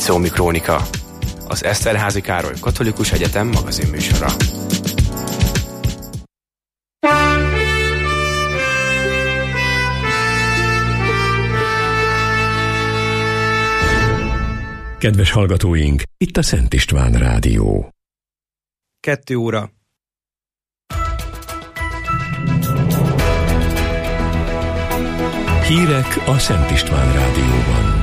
Icómi Krónika, az Eszterházy Károly Katolikus Egyetem magazinműsora. Kedves hallgatóink, itt a Szent István Rádió. 2 óra. Hírek a Szent István Rádióban.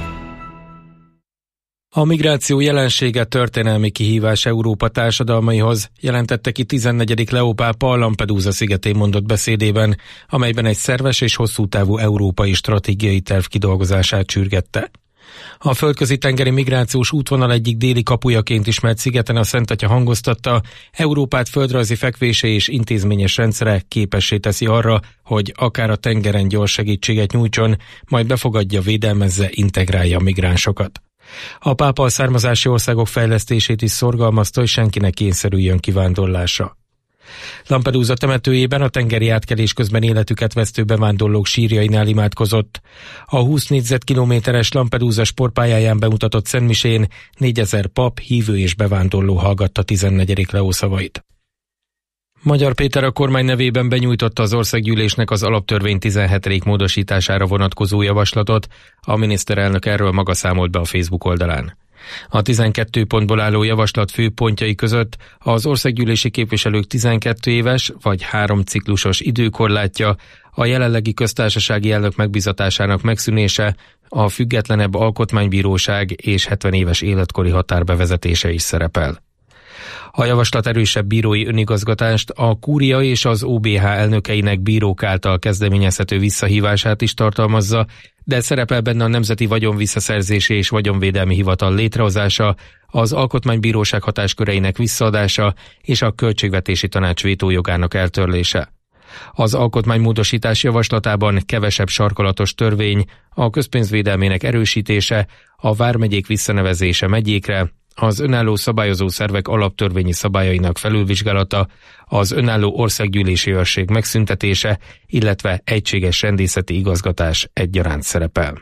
A migráció jelensége történelmi kihívás Európa társadalmaihoz, jelentette ki 14. Leó pápa a Lampedusa szigetén mondott beszédében, amelyben egy szerves és hosszútávú európai stratégiai terv kidolgozását sürgette. A földközi tengeri migrációs útvonal egyik déli kapujaként ismert szigeten a Szentatya hangoztatta, Európát földrajzi fekvése és intézményes rendszere képessé teszi arra, hogy akár a tengeren gyors segítséget nyújtson, majd befogadja, védelmezze, integrálja a migránsokat. A pápa a származási országok fejlesztését is szorgalmazta, hogy senkinek kényszerüljön kivándorlásra. Lampedusa temetőjében a tengeri átkelés közben életüket vesztő bevándorlók sírjainál imádkozott. A 20 négyzetkilométeres Lampedusa sportpályáján bemutatott szentmisén 4000 pap, hívő és bevándorló hallgatta 14. Leó szavait. Magyar Péter a kormány nevében benyújtotta az országgyűlésnek az alaptörvény 17. módosítására vonatkozó javaslatot, a miniszterelnök erről maga számolt be a Facebook oldalán. A 12 pontból álló javaslat fő pontjai között az országgyűlési képviselők 12 éves vagy 3 ciklusos időkorlátja, a jelenlegi köztársasági elnök megbizatásának megszűnése, a függetlenebb alkotmánybíróság és 70 éves életkori határ bevezetése is szerepel. A javaslat erősebb bírói önigazgatást, a kúria és az OBH elnökeinek bírók által kezdeményezhető visszahívását is tartalmazza, de szerepel benne a Nemzeti Vagyonvisszaszerzési és Vagyonvédelmi Hivatal létrehozása, az Alkotmánybíróság hatásköreinek visszaadása és a Költségvetési Tanács vétójogának eltörlése. Az alkotmánymódosítás javaslatában kevesebb sarkalatos törvény, a közpénzvédelmének erősítése, a vármegyék visszanevezése megyékre, az önálló szabályozó szervek alaptörvényi szabályainak felülvizsgálata, az önálló országgyűlési őrség megszüntetése, illetve egységes rendészeti igazgatás egyaránt szerepel.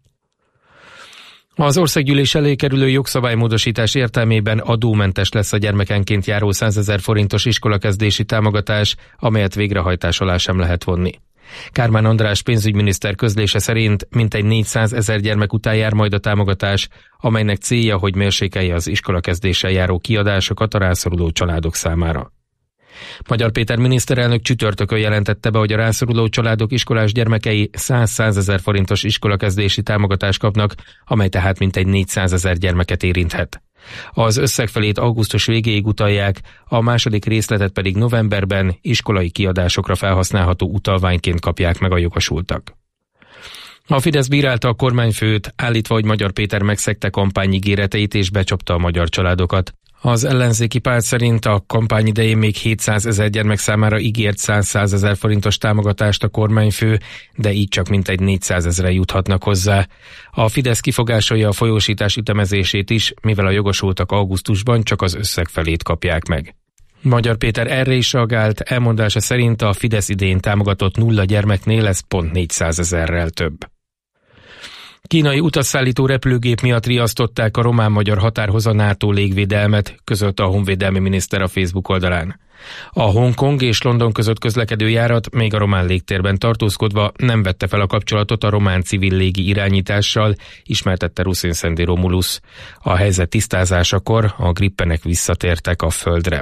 Az országgyűlés elé kerülő jogszabálymódosítás értelmében adómentes lesz a gyermekenként járó 100 000 forintos iskolakezdési támogatás, amelyet végrehajtás alá sem lehet vonni. Kármán András pénzügyminiszter közlése szerint mintegy 400 000 gyermek után jár majd a támogatás, amelynek célja, hogy mérsékelje az iskolakezdéssel járó kiadásokat a rászoruló családok számára. Magyar Péter miniszterelnök csütörtökön jelentette be, hogy a rászoruló családok iskolás gyermekei 100 000 forintos iskolakezdési támogatást kapnak, amely tehát mintegy 400 000 gyermeket érinthet. Az összegfelét augusztus végéig utalják, a második részletet pedig novemberben iskolai kiadásokra felhasználható utalványként kapják meg a jogosultak. A Fidesz bírálta a kormányfőt, állítva, hogy Magyar Péter megszegte kampányígéreteit és becsapta a magyar családokat. Az ellenzéki párt szerint a kampány idején még 700 000 gyermek számára ígért 100 000 forintos támogatást a kormányfő, de így csak mintegy 400 000 juthatnak hozzá. A Fidesz kifogásolja a folyósítás ütemezését is, mivel a jogosultak augusztusban csak az összeg felét kapják meg. Magyar Péter erre is reagált, elmondása szerint a Fidesz idén támogatott 0 gyermeknél lesz pont 400 000-rel több. Kínai utasszállító repülőgép miatt riasztották a román-magyar határhoz a NATO légvédelmet, közölte a honvédelmi miniszter a Facebook oldalán. A Hongkong és London között közlekedő járat még a román légtérben tartózkodva nem vette fel a kapcsolatot a román civil légi irányítással, ismertette Ruszin Szendi Romulus. A helyzet tisztázásakor a Grippenek visszatértek a földre.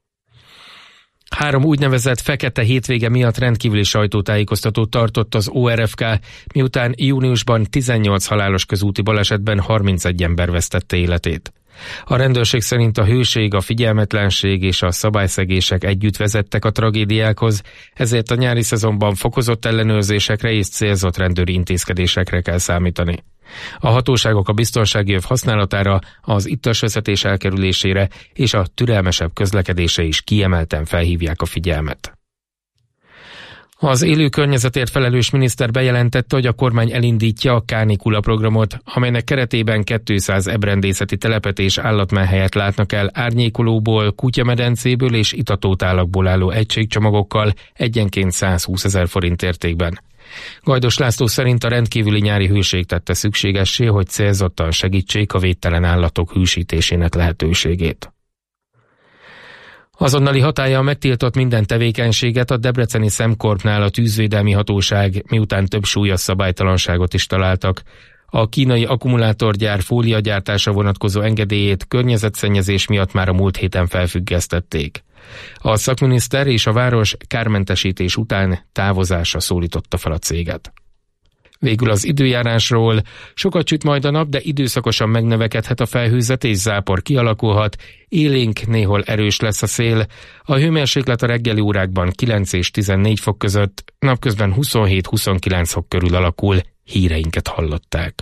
3 úgynevezett fekete hétvége miatt rendkívüli sajtótájékoztatót tartott az ORFK, miután júniusban 18 halálos közúti balesetben 31 ember vesztette életét. A rendőrség szerint a hőség, a figyelmetlenség és a szabályszegések együtt vezettek a tragédiákhoz, ezért a nyári szezonban fokozott ellenőrzésekre és célzott rendőri intézkedésekre kell számítani. A hatóságok a biztonsági öv használatára, az ittasvezetés elkerülésére és a türelmesebb közlekedésre is kiemelten felhívják a figyelmet. Az élő környezetért felelős miniszter bejelentette, hogy a kormány elindítja a Kánikula programot, amelynek keretében 200 ebrendészeti telepet és állatmenhelyet látnak el árnyékolóból, kutyamedencéből és itatótálakból álló egységcsomagokkal egyenként 120 000 forint értékben. Gajdos László szerint a rendkívüli nyári hőség tette szükségessé, hogy célzottan segítsék a védtelen állatok hűsítésének lehetőségét. Azonnali hatállyal megtiltott minden tevékenységet a debreceni Szemkorpnál a tűzvédelmi hatóság, miután több súlyos szabálytalanságot is találtak. A kínai akkumulátorgyár fóliagyártásra vonatkozó engedélyét környezetszennyezés miatt már a múlt héten felfüggesztették. A szakminiszter és a város kármentesítés után távozásra szólította fel a céget. Végül az időjárásról. Sokat süt majd a nap, de időszakosan megnövekedhet a felhőzet és zápor kialakulhat. Élénk, néhol erős lesz a szél. A hőmérséklet a reggeli órákban 9 és 14 fok között, napközben 27-29 fok körül alakul. Híreinket hallották.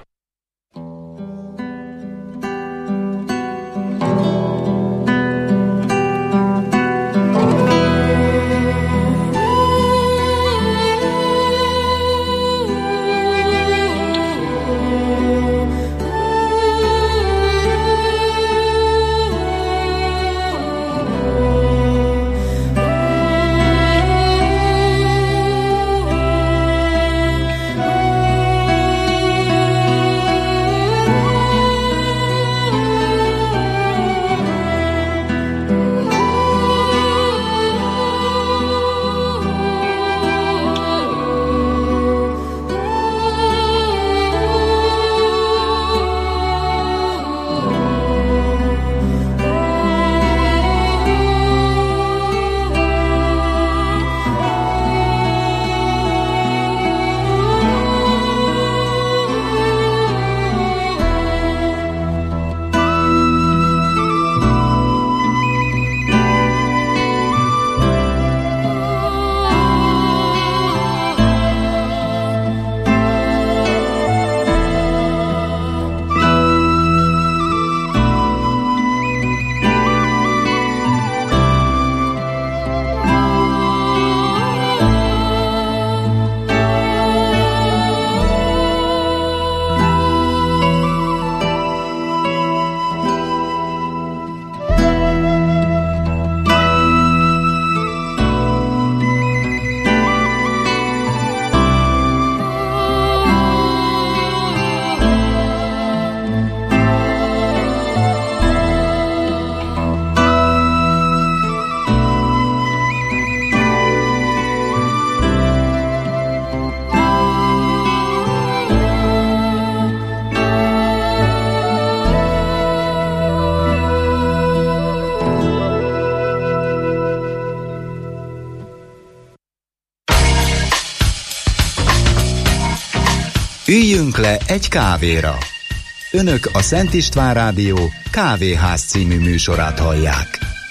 Üljünk le egy kávéra. Önök a Szent István Rádió Kávéház című műsorát hallják.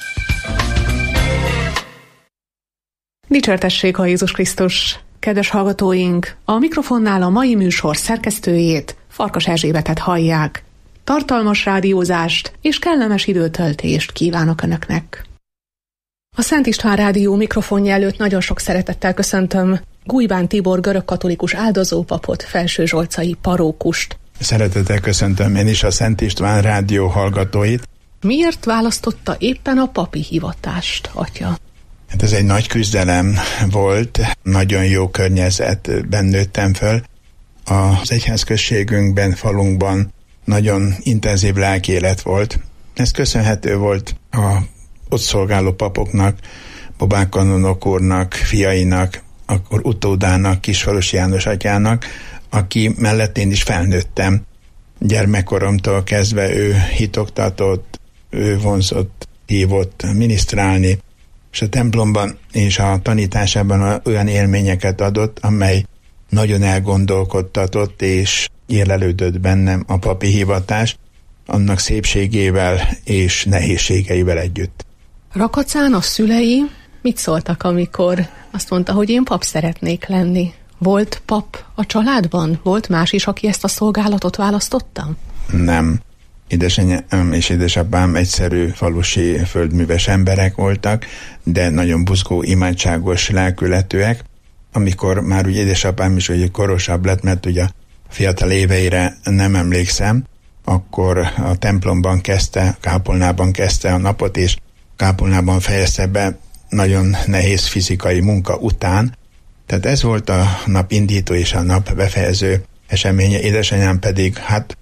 Dicsértessék a Jézus Krisztus! Kedves hallgatóink, a mikrofonnál a mai műsor szerkesztőjét, Farkas Erzsébetet hallják. Tartalmas rádiózást és kellemes időtöltést kívánok Önöknek. A Szent István Rádió mikrofonja előtt nagyon sok szeretettel köszöntöm Gujbán Tibor görögkatolikus áldozópapot, felsőzsolcai parókust. Szeretettel köszöntöm én is a Szent István Rádió hallgatóit. Miért választotta éppen a papi hivatást, atya? Hát ez egy nagy küzdelem volt, nagyon jó környezetben nőttem föl. Az egyházközségünkben, falunkban nagyon intenzív lelkiélet volt. Ez köszönhető volt a ott szolgáló papoknak, Bobák kanonok úrnak, fiainak, akkor utódának, Kisfalusi János atyának, aki mellett én is felnőttem. Gyermekkoromtól kezdve ő hitoktatott, ő vonzott, hívott minisztrálni, és a templomban és a tanításában olyan élményeket adott, amely nagyon elgondolkodtatott, és érlelődött bennem a papi hivatás, annak szépségével és nehézségeivel együtt. Rakacán a szülei mit szóltak, amikor azt mondta, hogy én pap szeretnék lenni? Volt pap a családban? Volt más is, aki ezt a szolgálatot választotta? Nem. Édesanyám és édesapám egyszerű falusi földműves emberek voltak, de nagyon buzgó, imádságos lelkületűek. Amikor már ugye édesapám is ugye korosabb lett, mert ugye a fiatal éveire nem emlékszem, akkor a templomban kezdte, kápolnában kezdte a napot, és kápolnában fejezte be nagyon nehéz fizikai munka után, Tehát ez volt a nap indító és a nap befejező eseménye. Édesanyám pedig,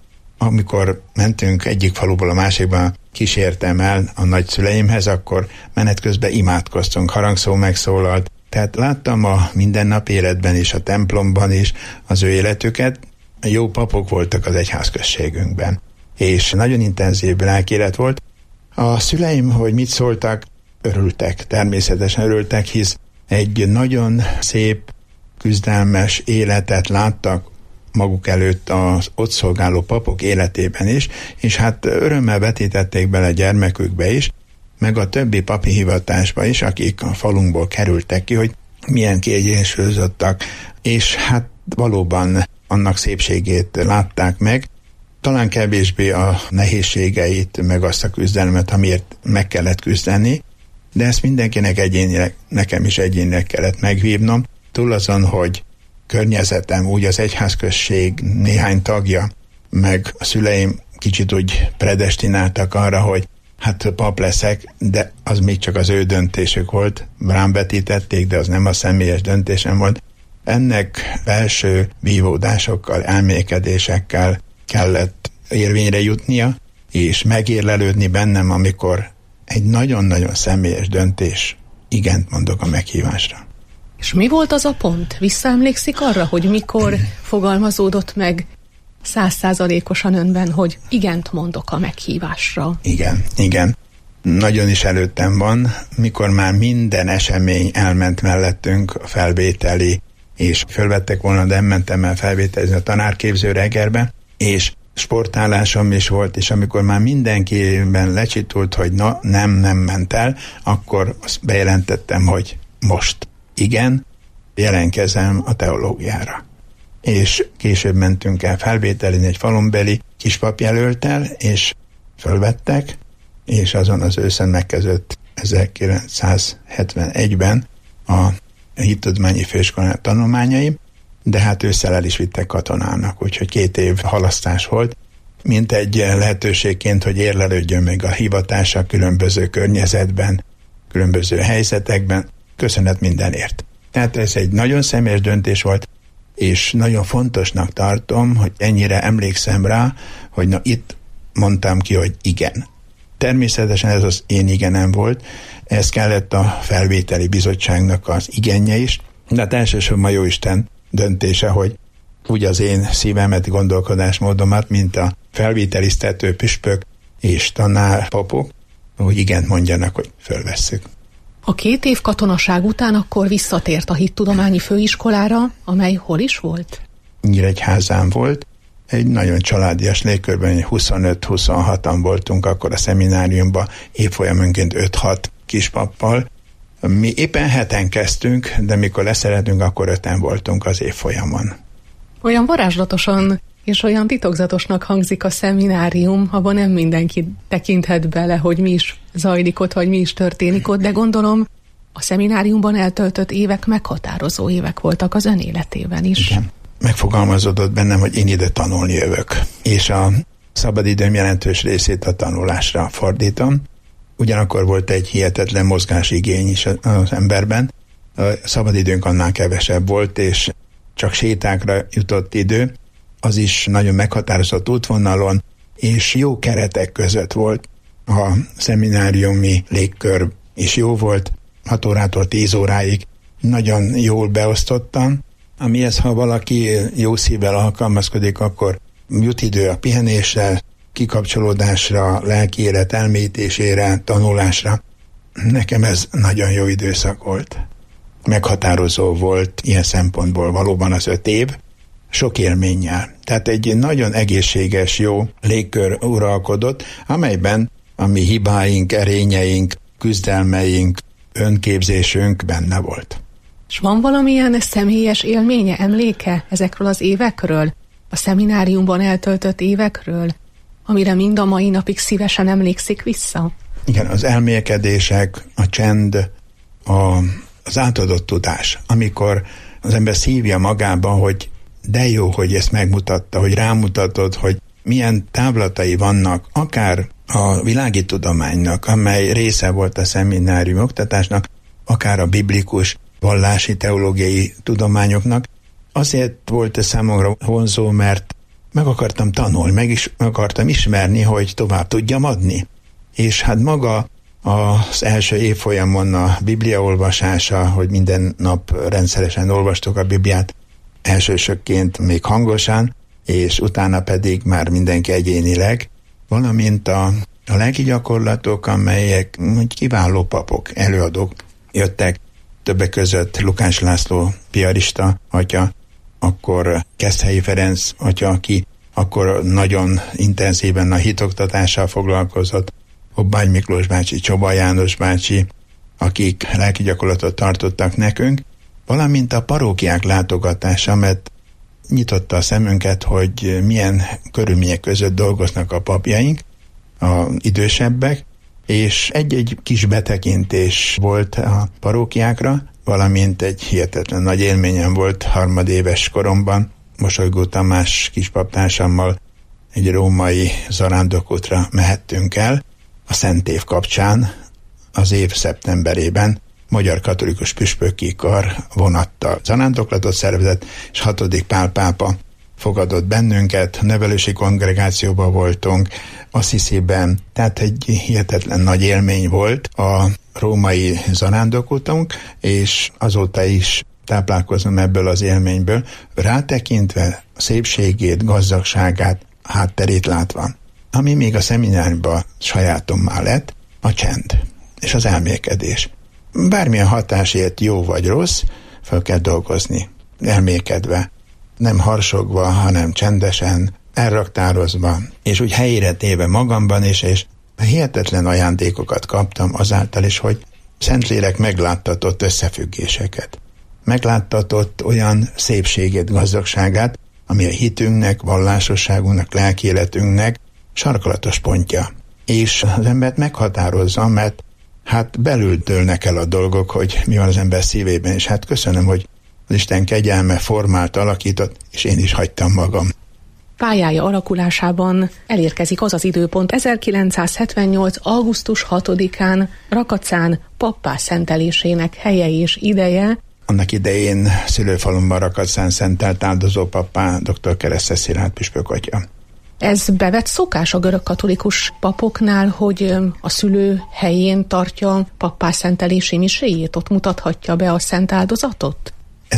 amikor mentünk egyik faluból a másikba, kísértem el a nagyszüleimhez, akkor menet közben imádkoztunk, harangszó megszólalt. Tehát láttam a mindennapi életben és a templomban is az ő életüket. Jó papok voltak az egyházközségünkben, és nagyon intenzív lelkélet volt. A szüleim, hogy mit szóltak, örültek, természetesen örültek, hisz egy nagyon szép, küzdelmes életet láttak maguk előtt az ott szolgáló papok életében is, és örömmel vetítették bele gyermekükbe is, meg a többi papi hivatásba is, akik a falunkból kerültek ki, hogy milyen kiegyensúlyozottak, és valóban annak szépségét látták meg, talán kevésbé a nehézségeit, meg azt a küzdelmet, amiért meg kellett küzdeni, de ezt mindenkinek egyénileg, nekem is egyénileg kellett megvívnom, túl azon, hogy környezetem, úgy az egyházközség néhány tagja, meg a szüleim kicsit úgy predestináltak arra, hogy pap leszek, de az még csak az ő döntésük volt, rám vetítették, de az nem a személyes döntésem volt. Ennek belső vívódásokkal, elmélkedésekkel kellett érvényre jutnia, és megérlelődni bennem, amikor egy nagyon-nagyon személyes döntés, igent mondok a meghívásra. És mi volt az a pont? Visszaemlékszik arra, hogy mikor fogalmazódott meg 100%-osan önben, hogy igent mondok a meghívásra? Igen. Nagyon is előttem van, mikor már minden esemény elment mellettünk, a felvételi, és fölvettek volna, de nem mentem el felvételizni a tanárképző reggelbe, és sportállásom is volt, és amikor már mindenkiben lecsitult, hogy nem ment el, akkor azt bejelentettem, hogy most igen, jelentkezem a teológiára. És később mentünk el felvételizni egy falunbeli kispapjelölttel, és fölvettek, és azon az őszen megkezdődött 1971-ben a hittudományi főiskolán tanulmányaim, de ősszel el is vittek katonának, úgyhogy 2 év halasztás volt, mint egy lehetőségként, hogy érlelődjön meg a hivatása különböző környezetben, különböző helyzetekben. Köszönet mindenért. Tehát ez egy nagyon személyes döntés volt, és nagyon fontosnak tartom, hogy ennyire emlékszem rá, hogy itt mondtam ki, hogy igen. Természetesen ez az én igenem volt, ez kellett a felvételi bizottságnak az igenje is, de elsősorban Jóisten döntése, hogy úgy az én szívemet, gondolkodásmódomat, mint a felvételiztető püspök és tanárpapok, hogy igent mondjanak, hogy fölvesszük. A 2 év katonaság után akkor visszatért a hittudományi főiskolára, amely hol is volt? Nyíregyházán volt. Egy nagyon családias légkörben, 25-26-an voltunk akkor a szemináriumban, évfolyamonként 5-6 kispappal. Mi éppen 7-en kezdtünk, de mikor leszereltünk, akkor 5-en voltunk az évfolyamon. Olyan varázslatosan és olyan titokzatosnak hangzik a szeminárium, abban nem mindenki tekinthet bele, hogy mi is zajlik ott, vagy mi is történik ott, de gondolom a szemináriumban eltöltött évek meghatározó évek voltak az ön életében is. Igen. Megfogalmazódott bennem, hogy én ide tanulni jövök, és a szabadidőm jelentős részét a tanulásra fordítom. Ugyanakkor volt egy hihetetlen mozgásigény is az emberben. A szabadidőnk annál kevesebb volt, és csak sétákra jutott idő. Az is nagyon meghatározott útvonalon, és jó keretek között volt. A szemináriumi légkör is jó volt, 6 órától 10 óráig nagyon jól beosztottam, amihez, ha valaki jó szívvel alkalmazkodik, akkor jut idő a pihenésre, kikapcsolódásra, lelki élet elmélyítésére, tanulásra. Nekem ez nagyon jó időszak volt. Meghatározó volt ilyen szempontból valóban az 5 év, sok élménnyel. Tehát egy nagyon egészséges, jó légkör uralkodott, amelyben a mi hibáink, erényeink, küzdelmeink, önképzésünk benne volt. És van valamilyen személyes élménye, emléke ezekről az évekről? A szemináriumban eltöltött évekről, amire mind a mai napig szívesen emlékszik vissza? Igen, az elmélkedések, a csend, az átadott tudás, amikor az ember szívja magába, hogy de jó, hogy ezt megmutatta, hogy rámutatod, hogy milyen távlatai vannak, akár a világi tudománynak, amely része volt a szeminárium oktatásnak, akár a biblikus vallási, teológiai tudományoknak. Azért volt ez számomra vonzó, mert meg akartam tanulni, meg akartam ismerni, hogy tovább tudjam adni. És hát maga az első évfolyamon a Biblia olvasása, hogy minden nap rendszeresen olvastok a Bibliát, elsősökként még hangosan, és utána pedig már mindenki egyénileg, valamint a lelki gyakorlatok, amelyek kiváló papok, előadók jöttek, többek között Lukács László piarista atya, akkor Keszthelyi Ferenc atya, aki akkor nagyon intenzíven a hitoktatással foglalkozott, Hobbágy Miklós bácsi, Csoba János bácsi, akik lelki gyakorlatot tartottak nekünk, valamint a parókiák látogatása, mert nyitotta a szemünket, hogy milyen körülmények között dolgoznak a papjaink, az idősebbek, és egy-egy kis betekintés volt a parókiákra, valamint egy hihetetlen nagy élményem volt harmadéves koromban. Mosolygó Tamás kispaptársammal egy római zarándokútra mehettünk el, a Szent Év kapcsán az év szeptemberében Magyar Katolikus Püspöki Kar vonattal zarándoklatot szervezett, és 6. Pál pápa fogadott bennünket, nevelési kongregációban voltunk, Assisiben, tehát egy hihetetlen nagy élmény volt a római zarándokútunk, és azóta is táplálkozom ebből az élményből, rátekintve szépségét, gazdagságát, hátterét látva. Ami még a szemináriumban sajátommá lett, a csend és az elmélkedés. Bármilyen hatásért jó vagy rossz, fel kell dolgozni, elmélkedve, nem harsogva, hanem csendesen, elraktározva, és úgy helyére téve magamban is, és hihetetlen ajándékokat kaptam azáltal is, hogy Szentlélek megláttatott összefüggéseket. Megláttatott olyan szépségét, gazdagságát, ami a hitünknek, vallásosságunknak, lelkiéletünknek sarkalatos pontja. És az embert meghatározza, mert hát belül dőlnek el a dolgok, hogy mi van az ember szívében, és hát köszönöm, hogy az Isten kegyelme formált, alakított, és én is hagytam magam. Pályája alakulásában elérkezik az az időpont 1978. augusztus 6-án Rakacán pappá szentelésének helye és ideje. Annak idején szülőfalumban Rakacán szentelt áldozó pappá dr. Keresztes Szilárd püspök atya. Ez bevett szokás a görögkatolikus papoknál, hogy a szülő helyén tartja pappá szentelési miséjét, ott mutathatja be a szent áldozatot?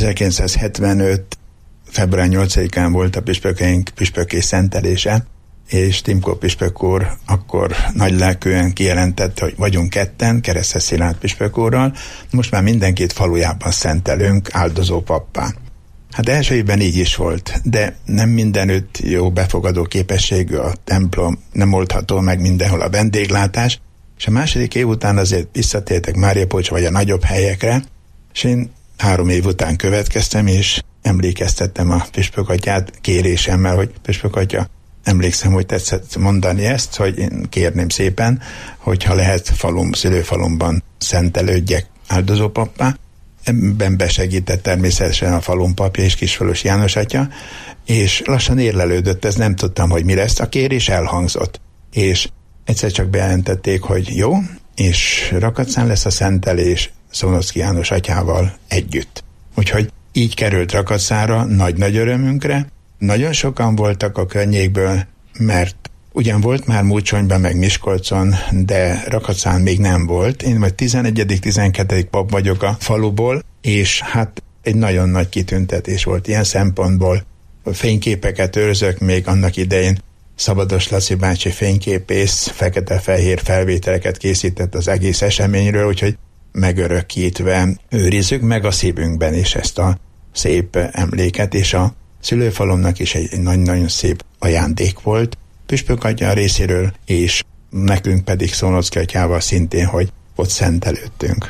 1975. február 8-án volt a püspökeink püspöki szentelése, és Timko püspök úr akkor nagylelkűen kijelentette, hogy vagyunk ketten, Keresztes Szilárd püspök úrral, most már mindenkit falujában szentelünk áldozó pappá. Hát első évben így is volt, de nem mindenütt jó befogadó képességű a templom, nem oldható meg mindenhol a vendéglátás, és a második év után azért visszatértek Máriapocs vagy a nagyobb helyekre, és én 3 év után következtem, és emlékeztettem a püspökatyát kérésemmel, hogy püspökatya, emlékszem, hogy tetszett mondani ezt, hogy én kérném szépen, hogyha lehet szülőfalumban szentelődjek áldozópappá. Ebben besegített természetesen a falun papja és Kisfalusi János atya, és lassan érlelődött, ez nem tudtam, hogy mi lesz, a kérés elhangzott. És egyszer csak bejelentették, hogy jó, és Rakacán lesz a szentelés Szolnocki János atyával együtt. Úgyhogy így került Rakacára nagy-nagy örömünkre. Nagyon sokan voltak a környékből, mert ugyan volt már Múcsonyban meg Miskolcon, de Rakacán még nem volt. Én majd 11.-12. pap vagyok a faluból, és hát egy nagyon nagy kitüntetés volt ilyen szempontból. Fényképeket őrzök még annak idején. Szabados Laci bácsi fényképész fekete-fehér felvételeket készített az egész eseményről, úgyhogy megörökítve őrizzük meg a szívünkben is ezt a szép emléket, és a szülőfalomnak is egy nagyon szép ajándék volt püspökatya részéről, és nekünk pedig Szolnocki atyával szintén, hogy ott szentelődtünk.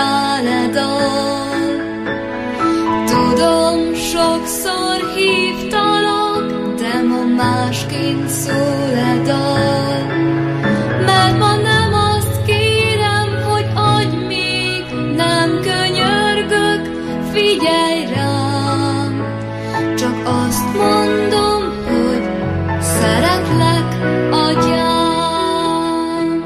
Tudom, sokszor hívtam Azt mondom, hogy szeretlek, atyám.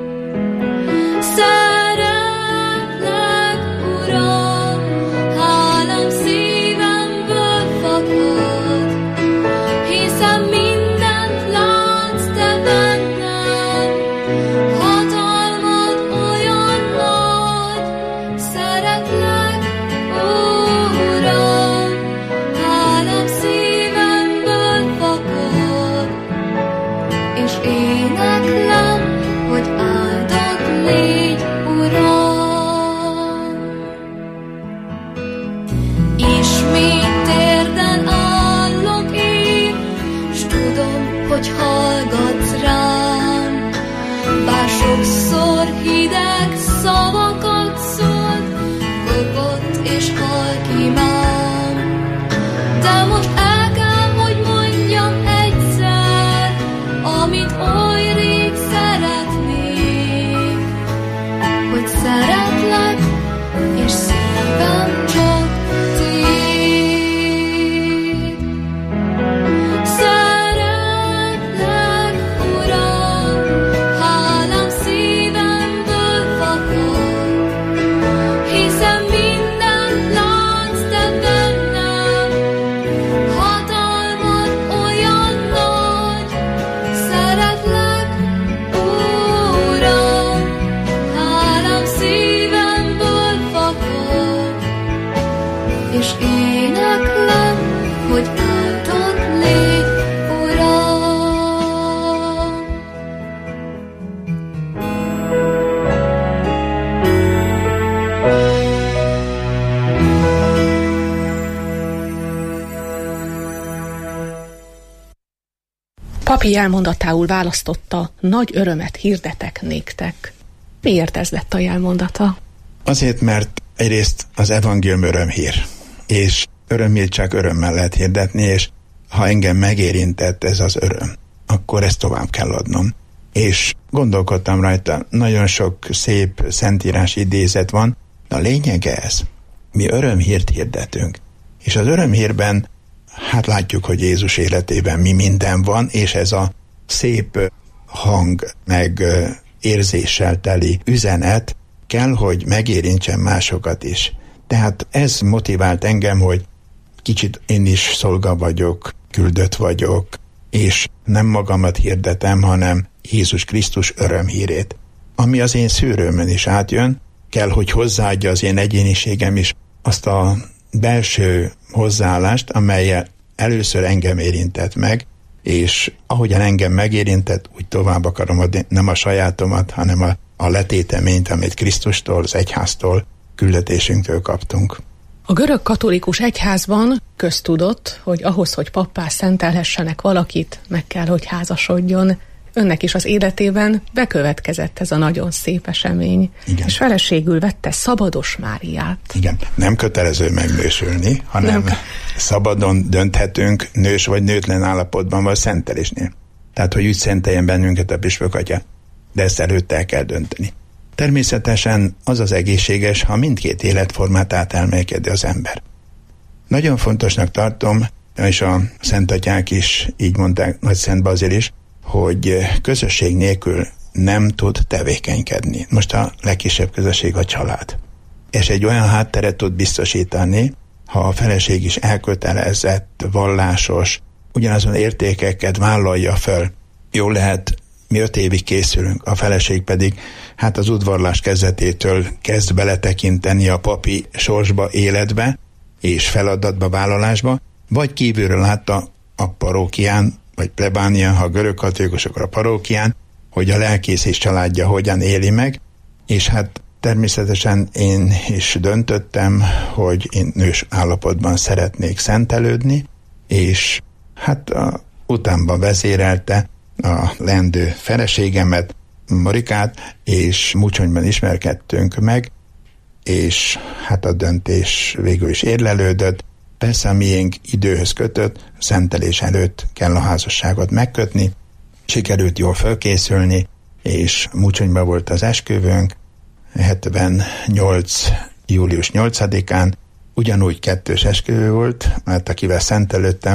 Szeretlek, Uram, hálám szívemből fakad, hiszen mindent látsz te bennem, hatalmad olyan nagy. Szeretlek, Uram, hálám szívemből fakad, és éneklem, hogy áldott légy, Uram. Ismét térden állok én, s tudom, hogy hallgatsz rám, bár sokszor hideg szavakat szól, kopott és halkimám. De most el kell, hogy mondjam egyszer, amit oly rég szeretnék, hogy szeretlek, és szívem csak tiéd. Szeretlek, Uram, hálám szívemből fakad, hiszen mindent látsz te bennem, hatalmad olyan nagy. Szeretlek, Uram, hálám szívemből fakad, és éneklem, hogy áldott légy, Uram. Papi elmondatául választotta: nagy örömet hirdetek néktek. Miért ez lett a jelmondata? Azért, mert egyrészt az evangélium örömhír, és örömhírt csak örömmel lehet hirdetni, és ha engem megérintett ez az öröm, akkor ezt tovább kell adnom. És gondolkodtam rajta, nagyon sok szép szentírás idézet van, de a lényege ez. Mi örömhírt hirdetünk. És az örömhírben, hát látjuk, hogy Jézus életében mi minden van, és ez a szép hang, meg érzéssel teli üzenet kell, hogy megérintsen másokat is. Tehát ez motivált engem, hogy kicsit én is szolga vagyok, küldött vagyok, és nem magamat hirdetem, hanem Jézus Krisztus örömhírét. Ami az én szűrőmön is átjön, kell, hogy hozzáadja az én egyéniségem is azt a belső hozzáállást, amellyel először engem érintett meg, és ahogyan engem megérintett, úgy tovább akarom adni, nem a sajátomat, hanem a letéteményt, amit Krisztustól, az egyháztól, küldetésünktől kaptunk. A görög katolikus egyházban köztudott, hogy ahhoz, hogy pappá szentelhessenek valakit, meg kell, hogy házasodjon. Önnek is az életében bekövetkezett ez a nagyon szép esemény. Igen. És feleségül vette Szabados Máriát. Igen, nem kötelező megnősülni, hanem szabadon dönthetünk nős vagy nőtlen állapotban vagy szentelésnél. Tehát, hogy úgy szenteljen bennünket a püspök atya, de ezt előtte el kell dönteni. Természetesen az az egészséges, ha mindkét életformát átelmélkedi az ember. Nagyon fontosnak tartom, és a szentatyák is így mondták, Nagy Szent Bazil is, hogy közösség nélkül nem tud tevékenykedni. Most a legkisebb közösség a család. És egy olyan hátteret tud biztosítani, ha a feleség is elkötelezett, vallásos, ugyanazon értékeket vállalja föl. Jól lehet, mi 5 évig készülünk, a feleség pedig hát az udvarlás kezdetétől kezd beletekinteni a papi sorsba, életbe és feladatba, vállalásba, vagy kívülről látta a parókián, vagy plebánián, ha a görög katolikusokra a parókián, hogy a lelkész és családja hogyan éli meg, és hát természetesen én is döntöttem, hogy én nős állapotban szeretnék szentelődni, és hát utánban vezérelte a leendő feleségemet, Marikát, és Mucsonyban ismerkedtünk meg, és hát a döntés végül is érlelődött. Persze a miénk időhöz kötött, szentelés előtt kell a házasságot megkötni, sikerült jól felkészülni, és Mucsonyban volt az esküvőnk, 78. július 8-án, ugyanúgy 2. esküvő volt, mert akivel szentelődtem,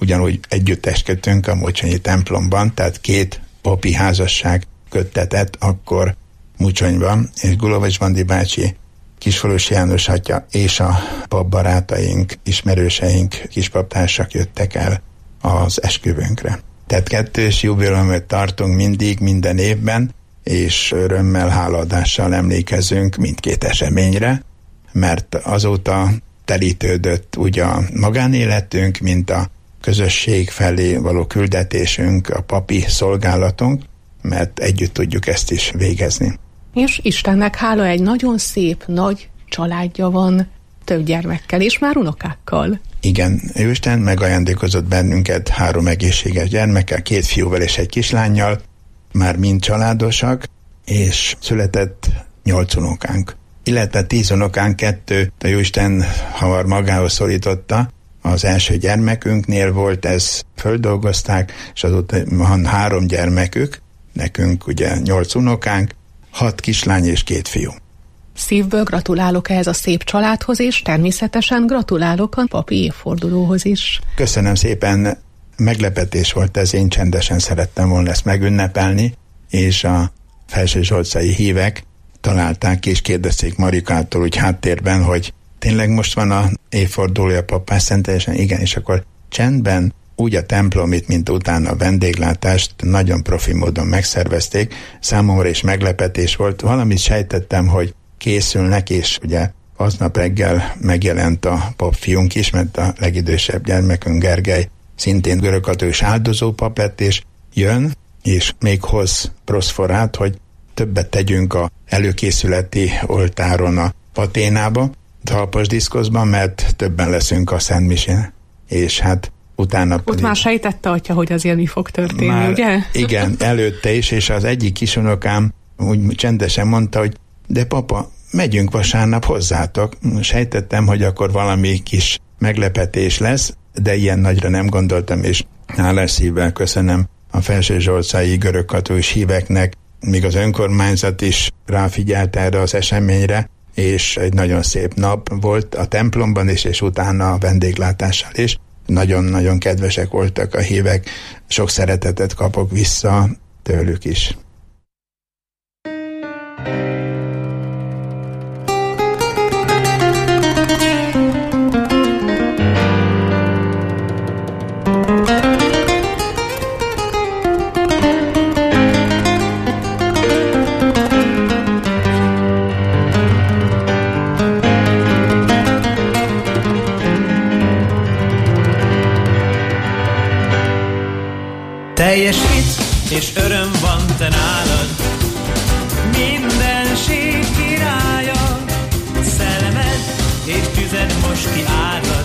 ugyanúgy együtt esküdtünk a mocsonyi templomban, tehát 2 papi házasság köttetett akkor Mocsonyban, és Gulovics Bandi bácsi, Kisfalusi János atya és a papbarátaink, ismerőseink, kispaptársak jöttek el az esküvőnkre. Tehát 2-es jubileumot tartunk mindig, minden évben, és örömmel, hálaadással emlékezünk mindkét eseményre, mert azóta telítődött úgy a magánéletünk, mint a közösség felé való küldetésünk, a papi szolgálatunk, mert együtt tudjuk ezt is végezni. És Istennek hála, egy nagyon szép, nagy családja van, több gyermekkel és már unokákkal. Igen, Isten megajándékozott bennünket 3 egészséges gyermekkel, 2 fiúval és egy kislánnyal, már mind családosak, és született 8 unokánk. Illetve 10 unokánk, 2 a Jóisten hamar magához szorította, az első gyermekünknél volt, ezt földolgozták, és azóta van 3 gyermekük, nekünk ugye 8 unokánk, 6 kislány és 2 fiú. Szívből gratulálok ehhez a szép családhoz, és természetesen gratulálok a papi évfordulóhoz is. Köszönöm szépen, meglepetés volt ez, én csendesen szerettem volna ezt megünnepelni, és a felsőzsolcai hívek találták és kérdezték Marikától úgy háttérben, hogy tényleg most van a évfordulója papás szentelésen? Igen, és akkor csendben úgy a templomit, mint utána a vendéglátást nagyon profi módon megszervezték. Számomra is meglepetés volt. Valamit sejtettem, hogy készülnek, és ugye aznap reggel megjelent a papfiunk is, mert a legidősebb gyermekünk Gergely szintén görögkatolikus áldozó pap lett, és jön, és még hoz proszforát, hogy többet tegyünk a előkészületi oltáron a paténába, talpas diszkoszban, mert többen leszünk a Szentmisén. És hát utána ott már sejtette atya, hogy azért mi fog történni, már, ugye? Igen, előtte is, és az egyik kisunokám úgy csendesen mondta, hogy de papa, megyünk vasárnap hozzátok. Sejtettem, hogy akkor valami kis meglepetés lesz, de ilyen nagyra nem gondoltam, és hálás szívvel köszönöm a felsőzsolcai görögkatolikus híveknek, míg az önkormányzat is ráfigyelt erre az eseményre, és egy nagyon szép nap volt a templomban is, és utána a vendéglátással is. Nagyon-nagyon kedvesek voltak a hívek, sok szeretetet kapok vissza tőlük is. Teljes hit és öröm van te nálad, mindenség királya, szellemed és tüzed most kiárad,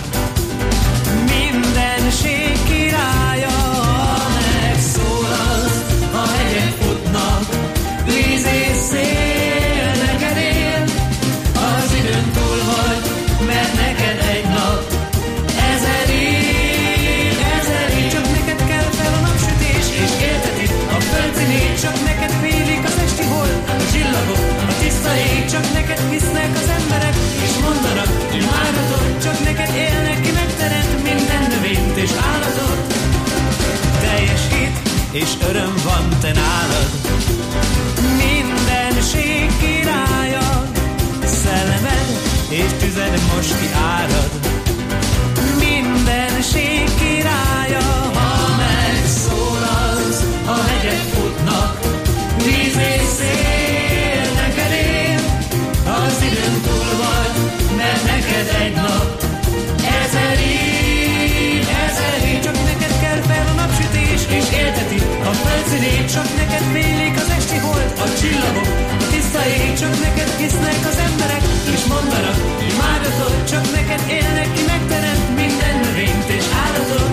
mindenség királya, ha megszólalsz, a hegyek futnak, víz és szél neked él, az időn túl vagy, mert neked egy nap, ezer év, csak neked kell fel a napsütés, és éltetik a földszínét, csak neked félik az esti hold, a csillagok, a tiszta ég, csak neked hisznek az emberek, és mondanak, imádhatod, csak neked élnek ki megteremt minden növényt és állatot. Teljes hit és öröm van te nálad, mindenség királya, szellemed és tüzed most kiárad, mindenség királya, ha megszólalsz, a hegyek futnak, víz és szél neked él, az időn túl vagy, mert neked egy nap, ezer év, csak neked kell fel a napsütés, és élteti a földszínét, csak neked félik az esti hold, a csillagok, a tiszta ég, csak neked hisznek az emberek, és mondanak, imádhatod, csak neked élnek ki megteremt minden növényt és állatot.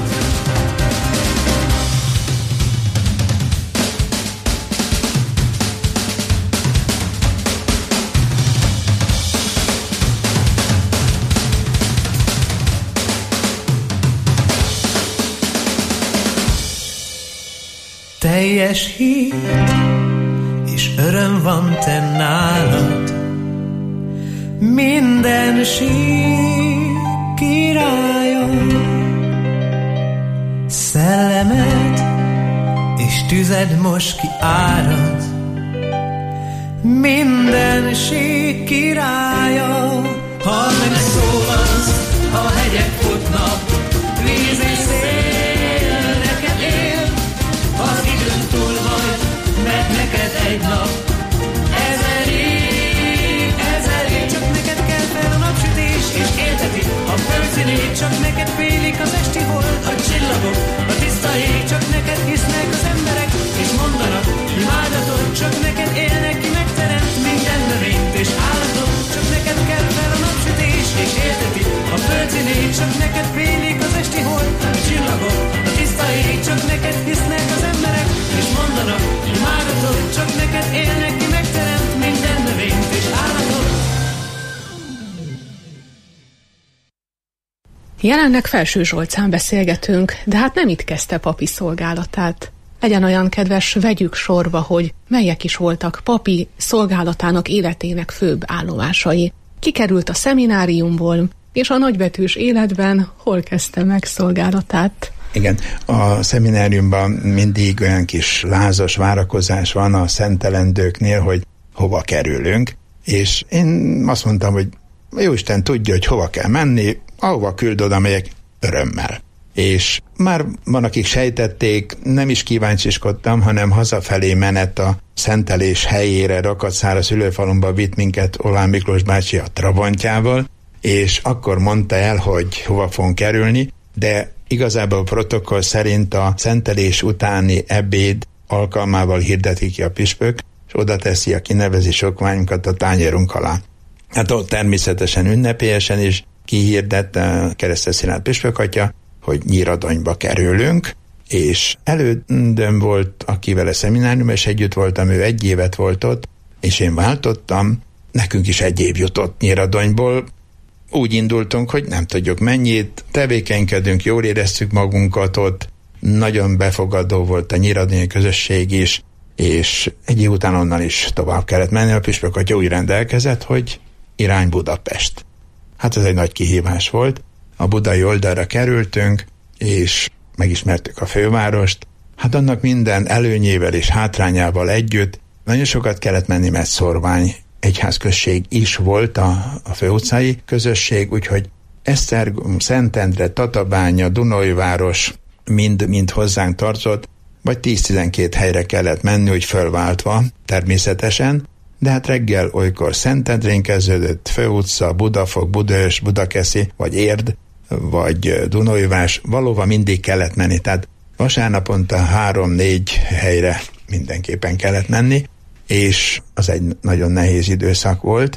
Teljes hit és öröm van te nálad, mindenség királya, Szellemed és tüzed most kiárad, mindenség királya. Ha megszólalsz, a hegyek futnak, víz és szél neked él. Az időn túl vagy, mert neked egy nap, ezer év, csak neked kell fel a napsütés, és élteti a földszínét, csak neked félik az esti hold, a csillagok, a tiszta ég, csak neked hisznek az emberek, és mondanak imádatot, csak neked élnek ki, megteremt minden növényt és állatot, csak neked kell fel a napsütés, és élteti a földszínét, csak neked félik az esti hold, a csillagok, a tiszta ég, csak neked hisznek az emberek, és mondanak imádatot, csak neked élnek ki, megteremt minden növényt és állatot. Jelenleg Felső Zsolcán beszélgetünk, de hát nem itt kezdte papi szolgálatát. Legyen olyan kedves, vegyük sorba, hogy melyek is voltak papi szolgálatának életének főbb állomásai. Kikerült a szemináriumból, és a nagybetűs életben hol kezdte meg szolgálatát? Igen, a szemináriumban mindig olyan kis lázas várakozás van a szentelendőknél, hogy hova kerülünk, és én azt mondtam, hogy Jóisten tudja, hogy hova kell menni, ahova küld, oda megyek örömmel. És már van, akik sejtették, nem is kíváncsiskodtam, hanem hazafelé menet a szentelés helyére, Rakatszára, szülőfalumba vitt minket Oláh Miklós bácsi a Trabantjával, és akkor mondta el, hogy hova fogunk kerülni, de igazából a protokoll szerint a szentelés utáni ebéd alkalmával hirdeti ki a püspök, és oda teszi a kinevezés okmányunkat a tányérunk alá. Hát ott természetesen ünnepélyesen is kihirdette a Keresztes Szilárd püspökatya, hogy Nyíradonyba kerülünk, és elődöm volt, akivel a szemináriumban is együtt voltam, ő 1 évet volt ott, és én váltottam, nekünk is 1 év jutott Nyíradonyból. Úgy indultunk, hogy nem tudjuk mennyit, tevékenykedünk, jól éreztük magunkat ott, nagyon befogadó volt a nyíradonyi közösség is, és egy év után onnan is tovább kellett menni, a püspökatya úgy rendelkezett, hogy irány Budapest. Hát ez egy nagy kihívás volt. A budai oldalra kerültünk, és megismertük a fővárost. Hát annak minden előnyével és hátrányával együtt nagyon sokat kellett menni, mert szorvány egyházközség is volt a főutcai közösség, úgyhogy Esztergom, Szentendre, Tatabánya, Dunaújváros mind hozzánk tartozott, vagy 10-12 helyre kellett menni, úgy fölváltva természetesen, de hát reggel olykor Szentendrén kezdődött, Főutca, Budafok, Budaörs, Budakeszi, vagy Érd, vagy Dunaújvás, valóban mindig kellett menni, tehát vasárnaponta 3-4 helyre mindenképpen kellett menni, és az egy nagyon nehéz időszak volt,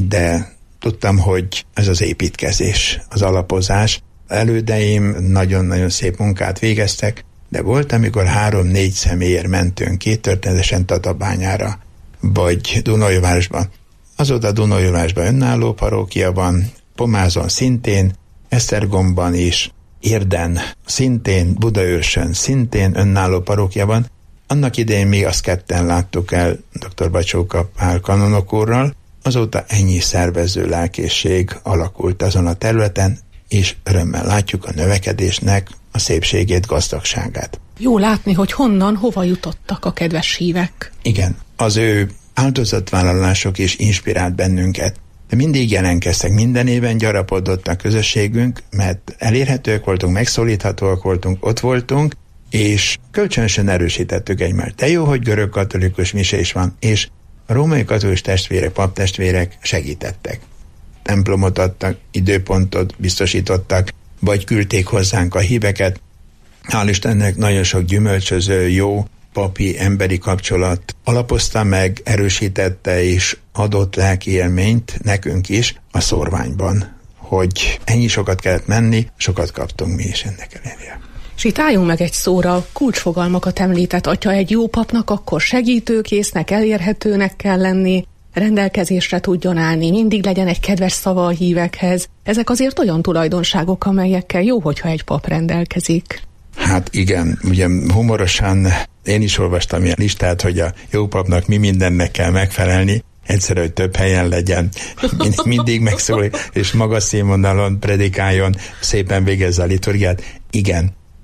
de tudtam, hogy ez az építkezés, az alapozás. Elődeim nagyon-nagyon szép munkát végeztek, de volt, amikor 3-4 személyért mentünk ki, történetesen Tatabányára, vagy Dunaújvárosba. Azóta Dunaújvárosban önálló parókia van, Pomázon szintén, Esztergomban is, Érden szintén, Budaörsön szintén önálló parókia van. Annak idején még azt ketten láttuk el dr. Bacsóka Pál kanonok úrral, azóta ennyi szervező lelkészség alakult azon a területen, és örömmel látjuk a növekedésnek a szépségét, gazdagságát. Jó látni, hogy honnan, hova jutottak a kedves hívek. Igen, az ő áldozatvállalások is inspirált bennünket. De mindig jelentkeztek, minden éven gyarapodott a közösségünk, mert elérhetőek voltunk, megszólíthatóak voltunk, ott voltunk, és kölcsönösen erősítettük egymást. De jó, hogy görög-katolikus mise is van, és a római katolikus testvérek, paptestvérek segítettek. Templomot adtak, időpontot biztosítottak, vagy küldték hozzánk a híveket. Hál' Istennek nagyon sok gyümölcsöző, jó papi, emberi kapcsolat alapozta meg, erősítette és adott lelki élményt nekünk is a szorványban, hogy ennyi sokat kellett menni, sokat kaptunk mi is ennek ellenére. És itt álljunk meg egy szóra, kulcsfogalmakat említett atya, egy jó papnak akkor segítőkésznek, elérhetőnek kell lenni, rendelkezésre tudjon állni, mindig legyen egy kedves szava a hívekhez. Ezek azért olyan tulajdonságok, amelyekkel jó, hogyha egy pap rendelkezik. Hát igen, ugye humorosan én is olvastam ilyen listát, hogy a jó papnak mi mindennek kell megfelelni, egyszer, hogy több helyen legyen, mindig megszólít, és magas színvonalon predikáljon, szépen végezze a liturgiát. Igen,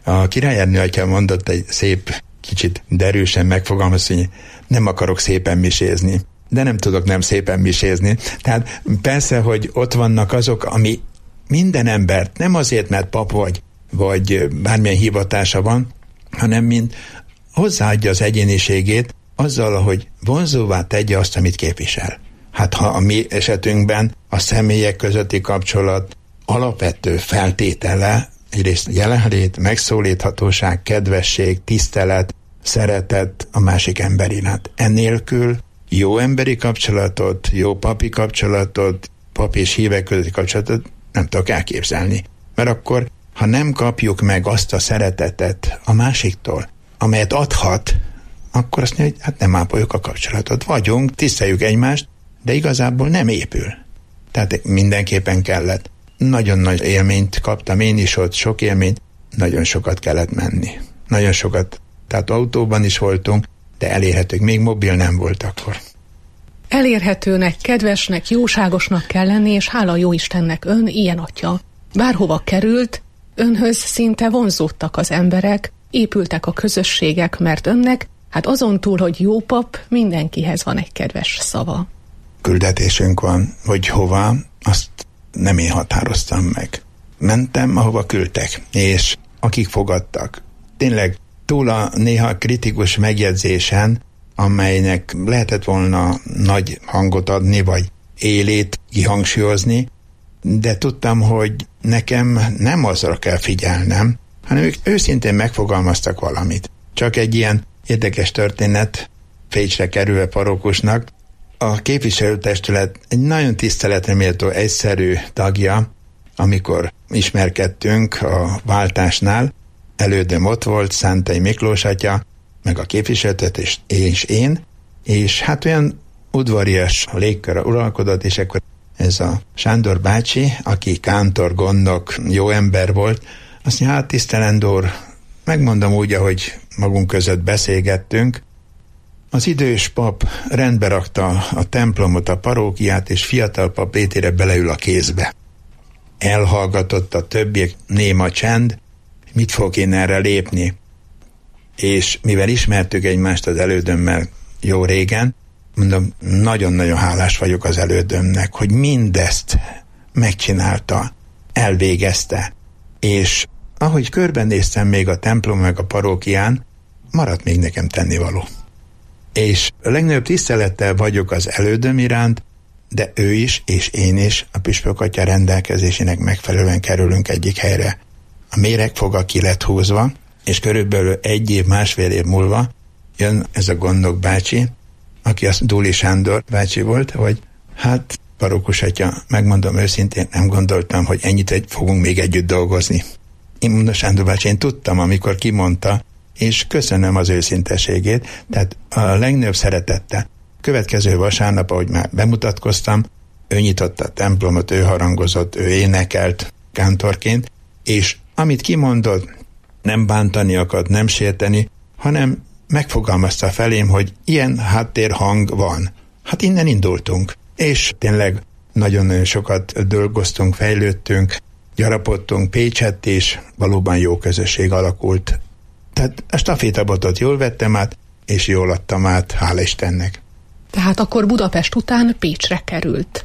A királyernő atya mondott egy szép, kicsit derűsen megfogalmazva, hogy nem akarok szépen misézni, de nem tudok nem szépen misézni. Tehát persze, hogy ott vannak azok, ami minden embert, nem azért, mert pap vagy bármilyen hivatása van, hanem mint hozzáadja az egyéniségét azzal, hogy vonzóvá tegye azt, amit képvisel. Hát ha a mi esetünkben a személyek közötti kapcsolat alapvető feltétele, egyrészt jelenlét, megszólíthatóság, kedvesség, tisztelet, szeretet a másik ember iránt. Ennélkül jó emberi kapcsolatot, jó papi kapcsolatot, pap és hívek közötti kapcsolatot nem tudok elképzelni. Mert akkor, ha nem kapjuk meg azt a szeretetet a másiktól, amelyet adhat, akkor azt mondja, hogy hát nem ápoljuk a kapcsolatot. Vagyunk, tiszteljük egymást, de igazából nem épül. Tehát mindenképpen kellett. Nagyon nagy élményt kaptam én is ott, sok élményt, nagyon sokat kellett menni. Nagyon sokat, tehát autóban is voltunk, de elérhetők, még mobil nem volt akkor. Elérhetőnek, kedvesnek, jóságosnak kell lenni, és hála jó Istennek ön ilyen atya. Bárhova került, önhöz szinte vonzódtak az emberek, épültek a közösségek, mert önnek, hát azon túl, hogy jó pap, mindenkihez van egy kedves szava. Küldetésünk van, hogy hova, azt nem én határoztam meg. Mentem, ahova küldtek, és akik fogadtak. Tényleg túl a néha kritikus megjegyzésen, amelynek lehetett volna nagy hangot adni, vagy élét kihangsúlyozni, de tudtam, hogy nekem nem azra kell figyelnem, hanem ők őszintén megfogalmaztak valamit. Csak egy ilyen érdekes történet, Pécsre kerülve parókusnak, a képviselőtestület egy nagyon tiszteletre méltó egyszerű tagja, amikor ismerkedtünk a váltásnál, elődöm ott volt, Szántai Miklós atya, meg a képviselőtest és én, és hát olyan udvarias légkör uralkodott, és akkor ez a Sándor bácsi, aki kántor, gondnok, jó ember volt, azt mondja, hát tisztelendőr, megmondom úgy, ahogy magunk között beszélgettünk, az idős pap rendbe rakta a templomot, a parókiát, és fiatal pap létére beleül a kézbe. Elhallgatott a többiek, néma csend, mit fog én erre lépni? És mivel ismertük egymást az elődömmel jó régen, mondom, nagyon-nagyon hálás vagyok az elődömnek, hogy mindezt megcsinálta, elvégezte, és ahogy körbenéztem még a templom meg a parókián, maradt még nekem tennivaló. És a legnagyobb tisztelettel vagyok az elődöm iránt, de ő is, és én is a püspök atya rendelkezésének megfelelően kerülünk egyik helyre. A méregfoga ki lett húzva, és körülbelül 1 év, másfél év múlva jön ez a gondnok bácsi, aki az Dúli Sándor bácsi volt, hogy hát parókus atya, megmondom őszintén, nem gondoltam, hogy ennyit fogunk még együtt dolgozni. Én mondom, Sándor bácsi, én tudtam, amikor kimondta, és köszönöm az őszinteségét, tehát a legnagyobb szeretettel. Következő vasárnap, ahogy már bemutatkoztam, ő nyitotta a templomot, ő harangozott, ő énekelt kántorként, és amit kimondott, nem bántani akart, nem sérteni, hanem megfogalmazta felém, hogy ilyen háttérhang van. Hát innen indultunk, és tényleg nagyon-nagyon sokat dolgoztunk, fejlődtünk, gyarapodtunk Pécsett, és valóban jó közösség alakult. Tehát a stafétabotot jól vettem át, és jól adtam át, hála Istennek. Tehát akkor Budapest után Pécsre került.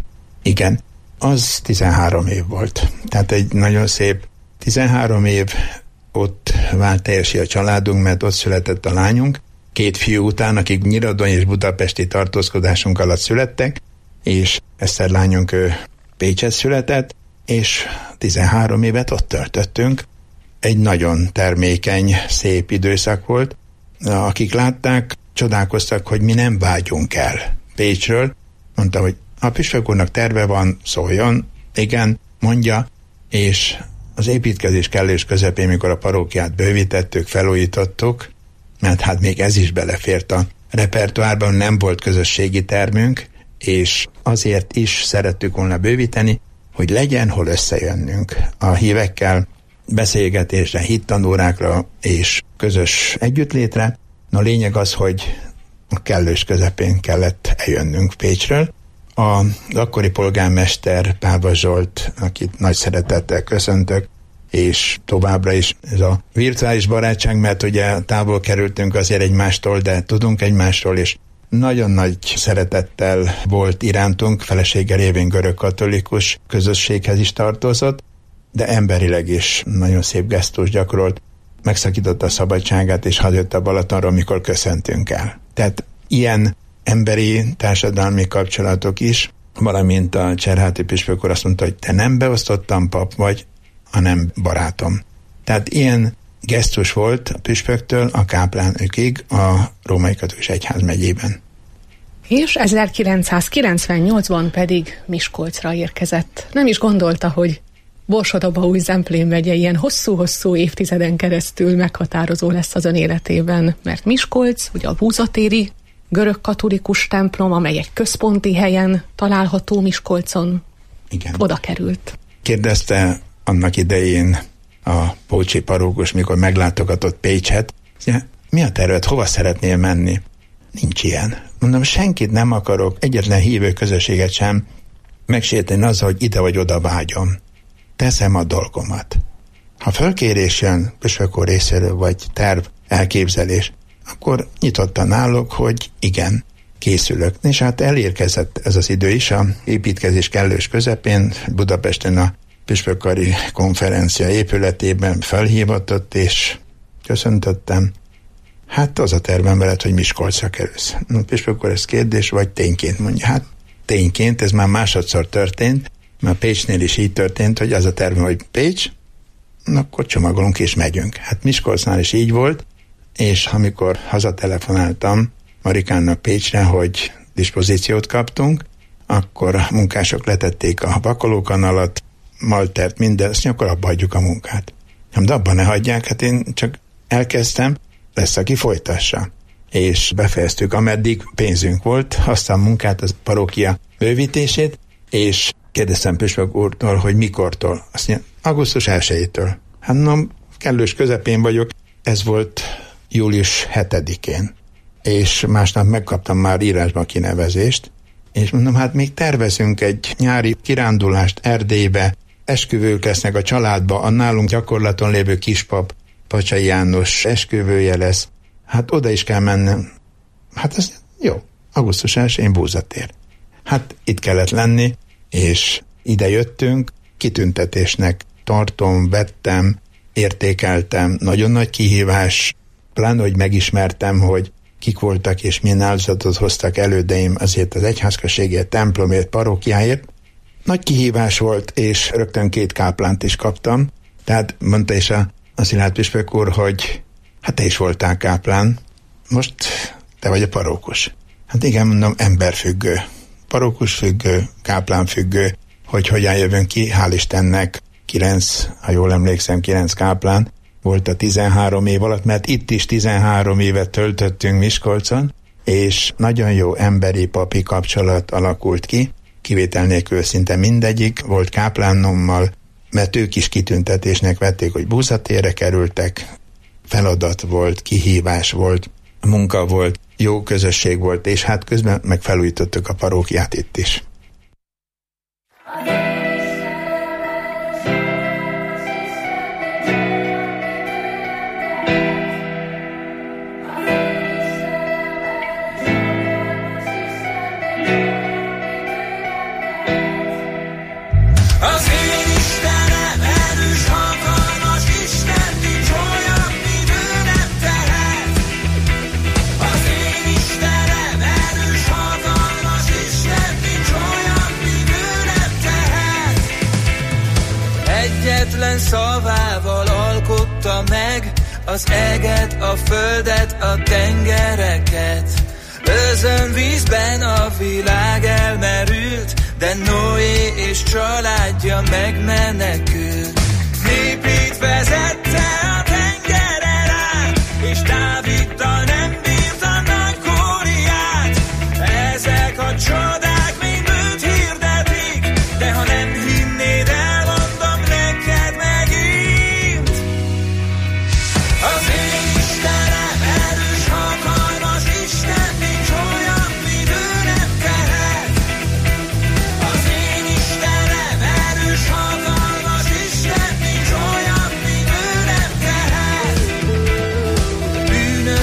Igen. Az 13 év volt. Tehát egy nagyon szép 13 év, ott vált teljesen a családunk, mert ott született a lányunk. 2 fiú után, akik Nyíradony és budapesti tartózkodásunk alatt születtek, és Eszter lányunk Pécset született, és 13 évet ott töltöttünk. Egy nagyon termékeny, szép időszak volt. Akik látták, csodálkoztak, hogy mi nem vágyunk el Pécsről. Mondta, hogy a püspök úrnak terve van, szóljon. Igen, mondja, és az építkezés kellős közepén, mikor a parókiát bővítettük, felújítottuk, mert hát még ez is belefért a repertoárban, nem volt közösségi termünk, és azért is szerettük volna bővíteni, hogy legyen hol összejönnünk a hívekkel, beszélgetésre, hittanórákra és közös együttlétre. A lényeg az, hogy a kellős közepén kellett eljönnünk Pécsről. Az akkori polgármester Páva Zsolt, akit nagy szeretettel köszöntök, és továbbra is ez a virtuális barátság, mert ugye távol kerültünk azért egymástól, de tudunk egymásról, és nagyon nagy szeretettel volt irántunk, felesége révén görögkatolikus közösséghez is tartozott, de emberileg is nagyon szép gesztus gyakorolt, megszakította a szabadságát, és hazajött a Balatonról, mikor köszöntünk el. Tehát ilyen emberi társadalmi kapcsolatok is, valamint a Cserháti püspök úr azt mondta, hogy te nem beosztottan pap vagy, hanem barátom. Tehát ilyen gesztus volt a püspöktől a káplánökig a Római Katolikus Egyház megyében. És 1998-ban pedig Miskolcra érkezett. Nem is gondolta, hogy Borsod-Abaúj-Zemplén megye ilyen hosszú-hosszú évtizeden keresztül meghatározó lesz az ön életében, mert Miskolc, ugye a búzatéri görögkatolikus templom, amely egy központi helyen található Miskolcon, igen, oda került. Kérdezte annak idején a pócsi parókus, mikor meglátogatott Pécset, mi a terved, hova szeretnél menni? Nincs ilyen. Mondom, senkit nem akarok, egyetlen hívő közösséget sem megsérteni azzal, hogy ide vagy oda vágyom. Teszem a dolgomat. Ha fölkérés jön püspök úr részéről, vagy terv, elképzelés, akkor nyitottan állok, hogy igen, készülök. És hát elérkezett ez az idő is, a építkezés kellős közepén, Budapesten a püspökkari konferencia épületében felhívatott, és köszöntöttem. Hát az a tervem veled, hogy Miskolcra kerülsz. Püspök úr, ez kérdés, vagy tényként? Mondja, hát tényként, ez már másodszor történt, mert Pécsnél is így történt, hogy az a tervem, hogy Pécs, akkor csomagolunk és megyünk. Hát Miskolcnál is így volt, és amikor hazatelefonáltam Marikánnak Pécsre, hogy dispozíciót kaptunk, akkor a munkások letették a vakolókanalat, maltert, minden, azt akkor abba hagyjuk a munkát. De abban ne hagyják, hát én csak elkezdtem, lesz, aki folytassa. És befejeztük, ameddig pénzünk volt, azt a munkát, az parókia bővítését, és kérdeztem püspök úrtól, hogy mikortól. Azt mondja, augusztus 1-től. Hát nem, kellős közepén vagyok, ez volt július 7-én. És másnap megkaptam már írásba a kinevezést, és mondom, hát még tervezünk egy nyári kirándulást Erdélybe, esküvők lesznek a családba, a nálunk gyakorlaton lévő kispap, Pacsai János esküvője lesz, hát oda is kell mennem. Hát ez jó, augusztus 1-én Búzatér. Hát itt kellett lenni, és ide jöttünk, kitüntetésnek tartom, vettem, értékeltem, nagyon nagy kihívás, pláne, hogy megismertem, hogy kik voltak és milyen áldozatot hoztak elődeim azért az egyházközségért, templomért, parókiáért. Nagy kihívás volt, és rögtön 2 káplánt is kaptam. Tehát mondta is a Szilárd püspök úr, hogy hát te is voltál káplán, most te vagy a parókus. Hát igen, mondom, emberfüggő, parókusfüggő, káplánfüggő, hogy hogyan jövünk ki, hál' Istennek 9, ha jól emlékszem, 9 káplán volt a 13 év alatt, mert itt is 13 évet töltöttünk Miskolcon, és nagyon jó emberi papi kapcsolat alakult ki, kivétel nélkül szinte mindegyik volt káplánommal, mert ők is kitüntetésnek vették, hogy Búzatérre kerültek, feladat volt, kihívás volt, munka volt, jó közösség volt, és hát közben meg felújítottuk a parókiát itt is. Szavával alkotta meg az eget, a földet, a tengereket. Özönvízben a világ elmerült, de Noé és családja megmenekült. Népét vezette a tengeren át, és Dáviddal nem bírt a nagy Góliát. Ezek a csodák mind őt hirdetik, de ha nem hinnéd el, Olyan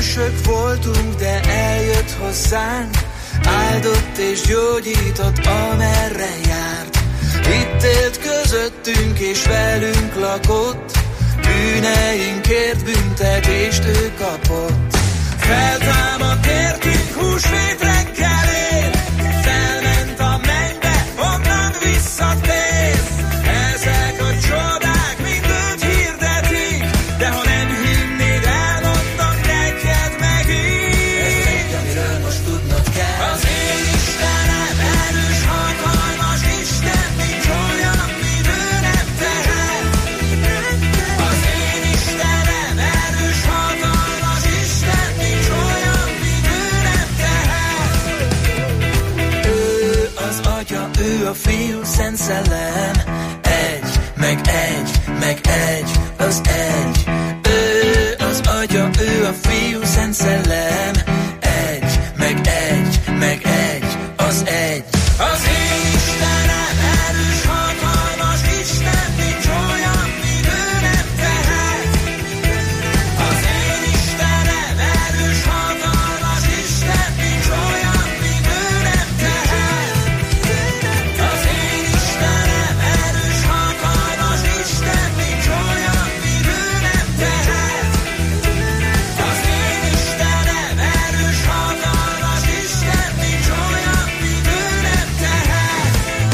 Hősök voltunk, de eljött hozzánk, áldott és gyógyított, amerre járt. Itt élt közöttünk és velünk lakott, bűneinkért büntetést ő kapott. Feltámadt értünk húsvét reggelén, felment a mennybe, onnan visszatér. Ezek a csodák mind őt hirdetik, de ha nem hinnéd, elmondom neked megint. Ez egy, amiről most tudnod kell. Az én Istenem erős, hatalmas Isten, nincs olyan, amit ő nem tehet. Az én Istenem erős, hatalmas Isten, nincs olyan, amit ő nem tehet. Ő az Atya, ő a Fiú, Szent Szellem, egy, meg egy, meg egy, az egy. Ő az Atya, ő a Fiú, Szent Szellem, egy, meg egy, meg egy, az egy. Az én Istenem erős, hatalmas Isten, nincs olyan, mint ő nem tehet. Az én Istenem erős, hatalmas Isten, nincs olyan, mint ő nem tehet. Az én Istenem erős, hatalmas Isten, nincs olyan, mint ő nem tehet. Az én Istenem erős, hatalmas Isten, nincs olyan, mint ő nem tehet.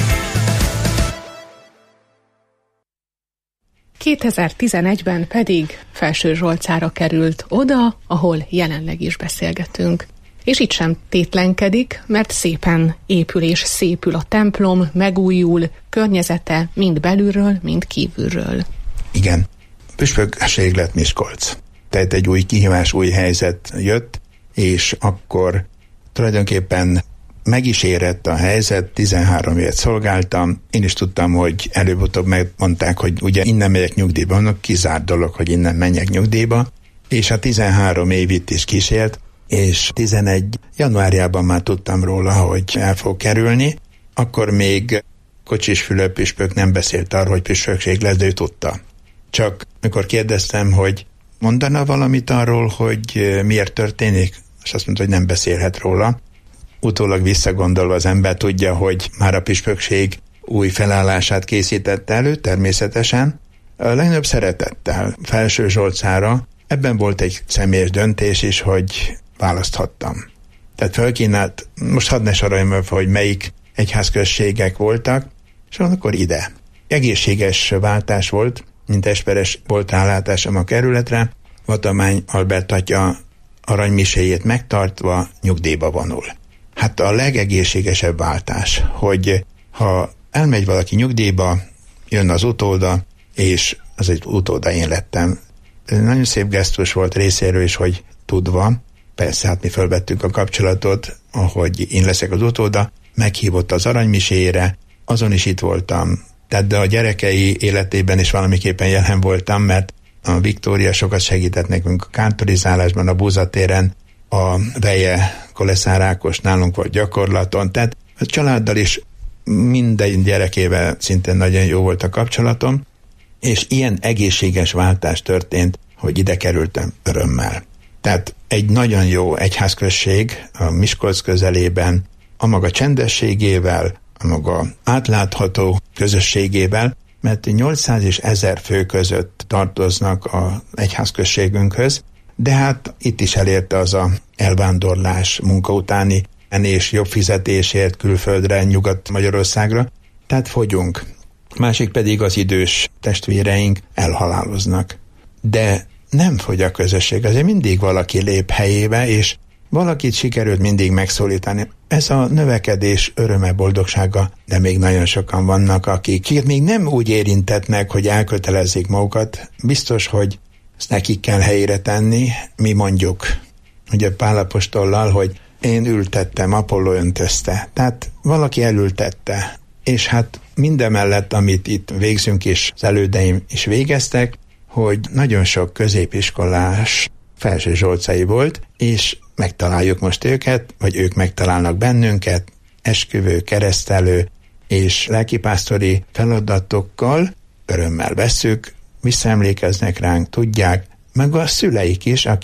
2011-ben pedig Felső Zsolcára került oda, ahol jelenleg is beszélgetünk. És itt sem tétlenkedik, mert szépen épül és szépül a templom, megújul, környezete mind belülről, mind kívülről. Igen, püspökség lett Miskolc. Tehát egy új kihívás, új helyzet jött, és akkor tulajdonképpen meg is érett a helyzet, 13 évet szolgáltam, én is tudtam, hogy előbb-utóbb megmondták, hogy ugye innen megyek nyugdíjba, annak kizárt dolog, hogy innen menjek nyugdíjba, és a 13 év itt is kísért, és 11 januárjában már tudtam róla, hogy el fog kerülni, akkor még Kocsis Fülöp püspök nem beszélt arról, hogy püspökség lesz, de ő tudta. Csak mikor kérdeztem, hogy mondana valamit arról, hogy miért történik, és azt mondta, hogy nem beszélhet róla. Utólag visszagondolva az ember tudja, hogy már a püspökség új felállását készítette elő, természetesen. A legnagyobb szeretettel Felső Zsolcára, ebben volt egy személyes döntés is, hogy választhattam. Tehát felkínált, most hadd ne soroljam el, hogy melyik egyházközségek voltak, és akkor ide. Egészséges váltás volt, mint esperes volt rálátásom a kerületre, Vatamány Albert atya aranymiséjét megtartva nyugdíjba vonul. Hát a legegészségesebb váltás, hogy ha elmegy valaki nyugdíjba, jön az utóda, és az egy utóda én lettem. Nagyon szép gesztus volt részéről is, hogy tudva, persze, hát mi fölvettük a kapcsolatot, ahogy én leszek az utóda, meghívott az aranymiséjére, azon is itt voltam. Tehát de a gyerekei életében is valamiképpen jelen voltam, mert a Viktória sokat segített nekünk a kántorizálásban, a búzatéren, a Veje Koleszár Ákos nálunk volt gyakorlaton, tehát a családdal is minden gyerekével szintén nagyon jó volt a kapcsolatom, és ilyen egészséges váltás történt, hogy ide kerültem örömmel. Tehát egy nagyon jó egyházközség a Miskolc közelében, a maga csendességével, a maga átlátható közösségével, mert 800 és 1000 fő között tartoznak az egyházközségünkhöz, de hát itt is elérte az a elvándorlás munka utáni és jobb fizetésért külföldre, Nyugat-Magyarországra, tehát fogyunk. Másik pedig az idős testvéreink elhaláloznak. De nem fogy a közösség, azért mindig valaki lép helyébe, és valakit sikerült mindig megszólítani. Ez a növekedés öröme, boldogsága, de még nagyon sokan vannak, akik még nem úgy érintetnek, hogy elkötelezzék magukat. Biztos, hogy ezt nekik kell helyére tenni. Mi mondjuk, ugye Pál apostollal, hogy én ültettem, Apolló öntözte. Tehát valaki elültette. És hát mindemellett, amit itt végzünk, és az elődeim is végeztek, hogy nagyon sok középiskolás Felső Zsolcai volt, és megtaláljuk most őket, vagy ők megtalálnak bennünket, esküvő, keresztelő és lelkipásztori feladatokkal örömmel vesszük, visszaemlékeznek ránk, tudják, meg a szüleik is, akik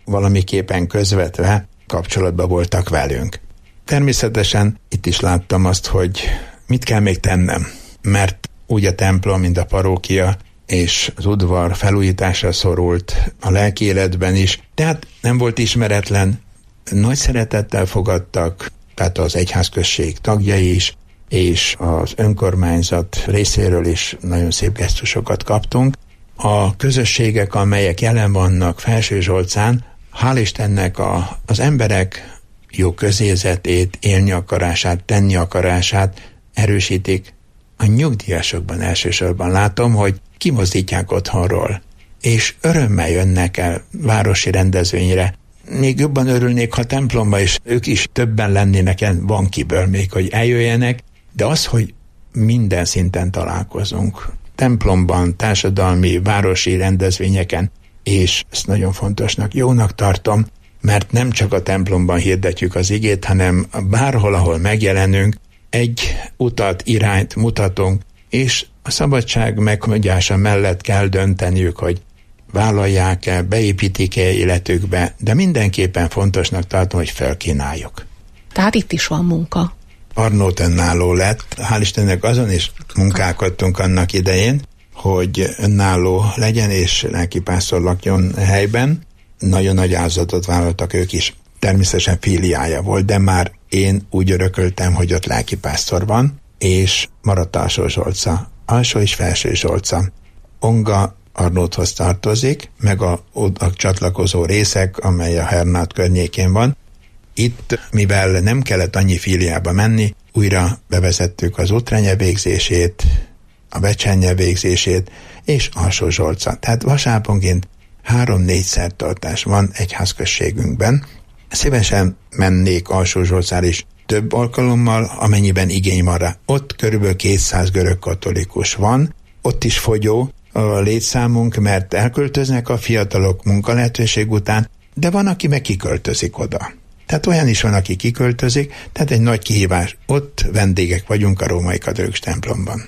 valamiképpen közvetve kapcsolatban voltak velünk. Természetesen itt is láttam azt, hogy mit kell még tennem, mert úgy a templom, mint a parókia és az udvar felújításra szorult a lelki életben is, tehát nem volt ismeretlen, nagy szeretettel fogadtak, tehát az egyházközség tagjai is, és az önkormányzat részéről is nagyon szép gesztusokat kaptunk. A közösségek, amelyek jelen vannak Felsőzsolcán, hál' Istennek az emberek jó közérzetét, élni akarását, tenni akarását erősítik. A nyugdíjasokban elsősorban látom, hogy kimozdítják otthonról, és örömmel jönnek el városi rendezvényre. Még jobban örülnék, ha templomba is ők is többen lennének, van kiből még, hogy eljöjjenek, de az, hogy minden szinten találkozunk, templomban, társadalmi, városi rendezvényeken, és ezt nagyon fontosnak, jónak tartom, mert nem csak a templomban hirdetjük az igét, hanem bárhol, ahol megjelenünk, egy utat, irányt mutatunk, és a szabadság meghagyása mellett kell dönteniük, hogy vállalják-e, beépítik-e életükbe, de mindenképpen fontosnak tartom, hogy felkínáljuk. Tehát itt is van munka. Arnót önálló lett. Hál' Istennek azon is munkálkodtunk annak idején, hogy önálló legyen és lelkipásztor lakjon helyben. Nagyon nagy áldozatot vállaltak ők is. Természetesen filiája volt, de már én úgy örököltem, hogy ott lelkipásztor van, és maradt Alsó-Zsolca. Alsó és Felső-Zsolca. Onga Arnóthoz tartozik, meg a csatlakozó részek, amely a Hernát környékén van. Itt, mivel nem kellett annyi filiába menni, újra bevezettük az Utrenye végzését, a Becsenye végzését, és Alsó-Zsolca. Tehát vasárnaponként 3-4 szertartás van egyházközségünkben. Szívesen mennék Alsó-Zsolcára is több alkalommal, amennyiben igény van rá. Ott körülbelül 200 görög katolikus van, ott is fogyó a létszámunk, mert elköltöznek a fiatalok munkalehetőség után, de van, aki meg kiköltözik oda. Tehát olyan is van, aki kiköltözik, tehát egy nagy kihívás. Ott vendégek vagyunk a római katolikus templomban.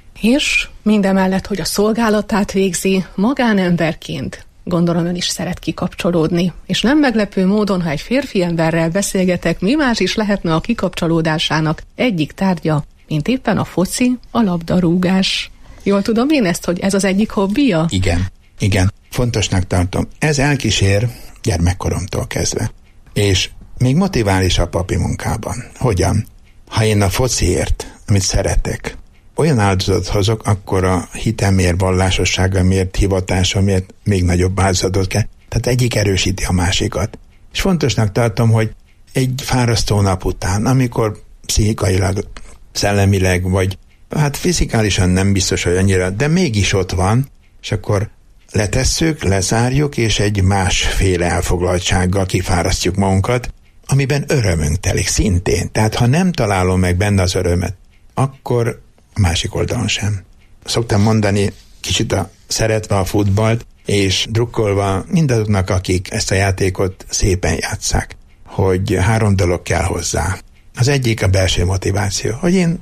És mindemellett, hogy a szolgálatát végzi, magánemberként gondolom ön is szeret kikapcsolódni. És nem meglepő módon, ha egy férfi emberrel beszélgetek, mi más is lehetne a kikapcsolódásának egyik tárgya, mint éppen a foci, a labdarúgás. Jól tudom én ezt, hogy ez az egyik hobbija? Igen. Fontosnak tartom. Ez elkísér gyermekkoromtól kezdve. És még motivál is a papi munkában. Hogyan? Ha én a fociért, amit szeretek, olyan áldozatot hozok, akkor a hitemért, vallásosságamért, hivatásomért még nagyobb áldozatot kell. Tehát egyik erősíti a másikat. És fontosnak tartom, hogy egy fárasztó nap után, amikor pszichikailag, szellemileg, vagy hát fizikálisan nem biztos, hogy annyira, de mégis ott van, és akkor letesszük, lezárjuk, és egy másféle elfoglaltsággal kifárasztjuk magunkat, amiben örömünk telik szintén. Tehát ha nem találom meg benne az örömet, akkor a másik oldalon sem. Szoktam mondani, kicsit szeretve a futballt, és drukkolva mindazoknak, akik ezt a játékot szépen játsszák, hogy 3 dolog kell hozzá. Az egyik a belső motiváció, hogy én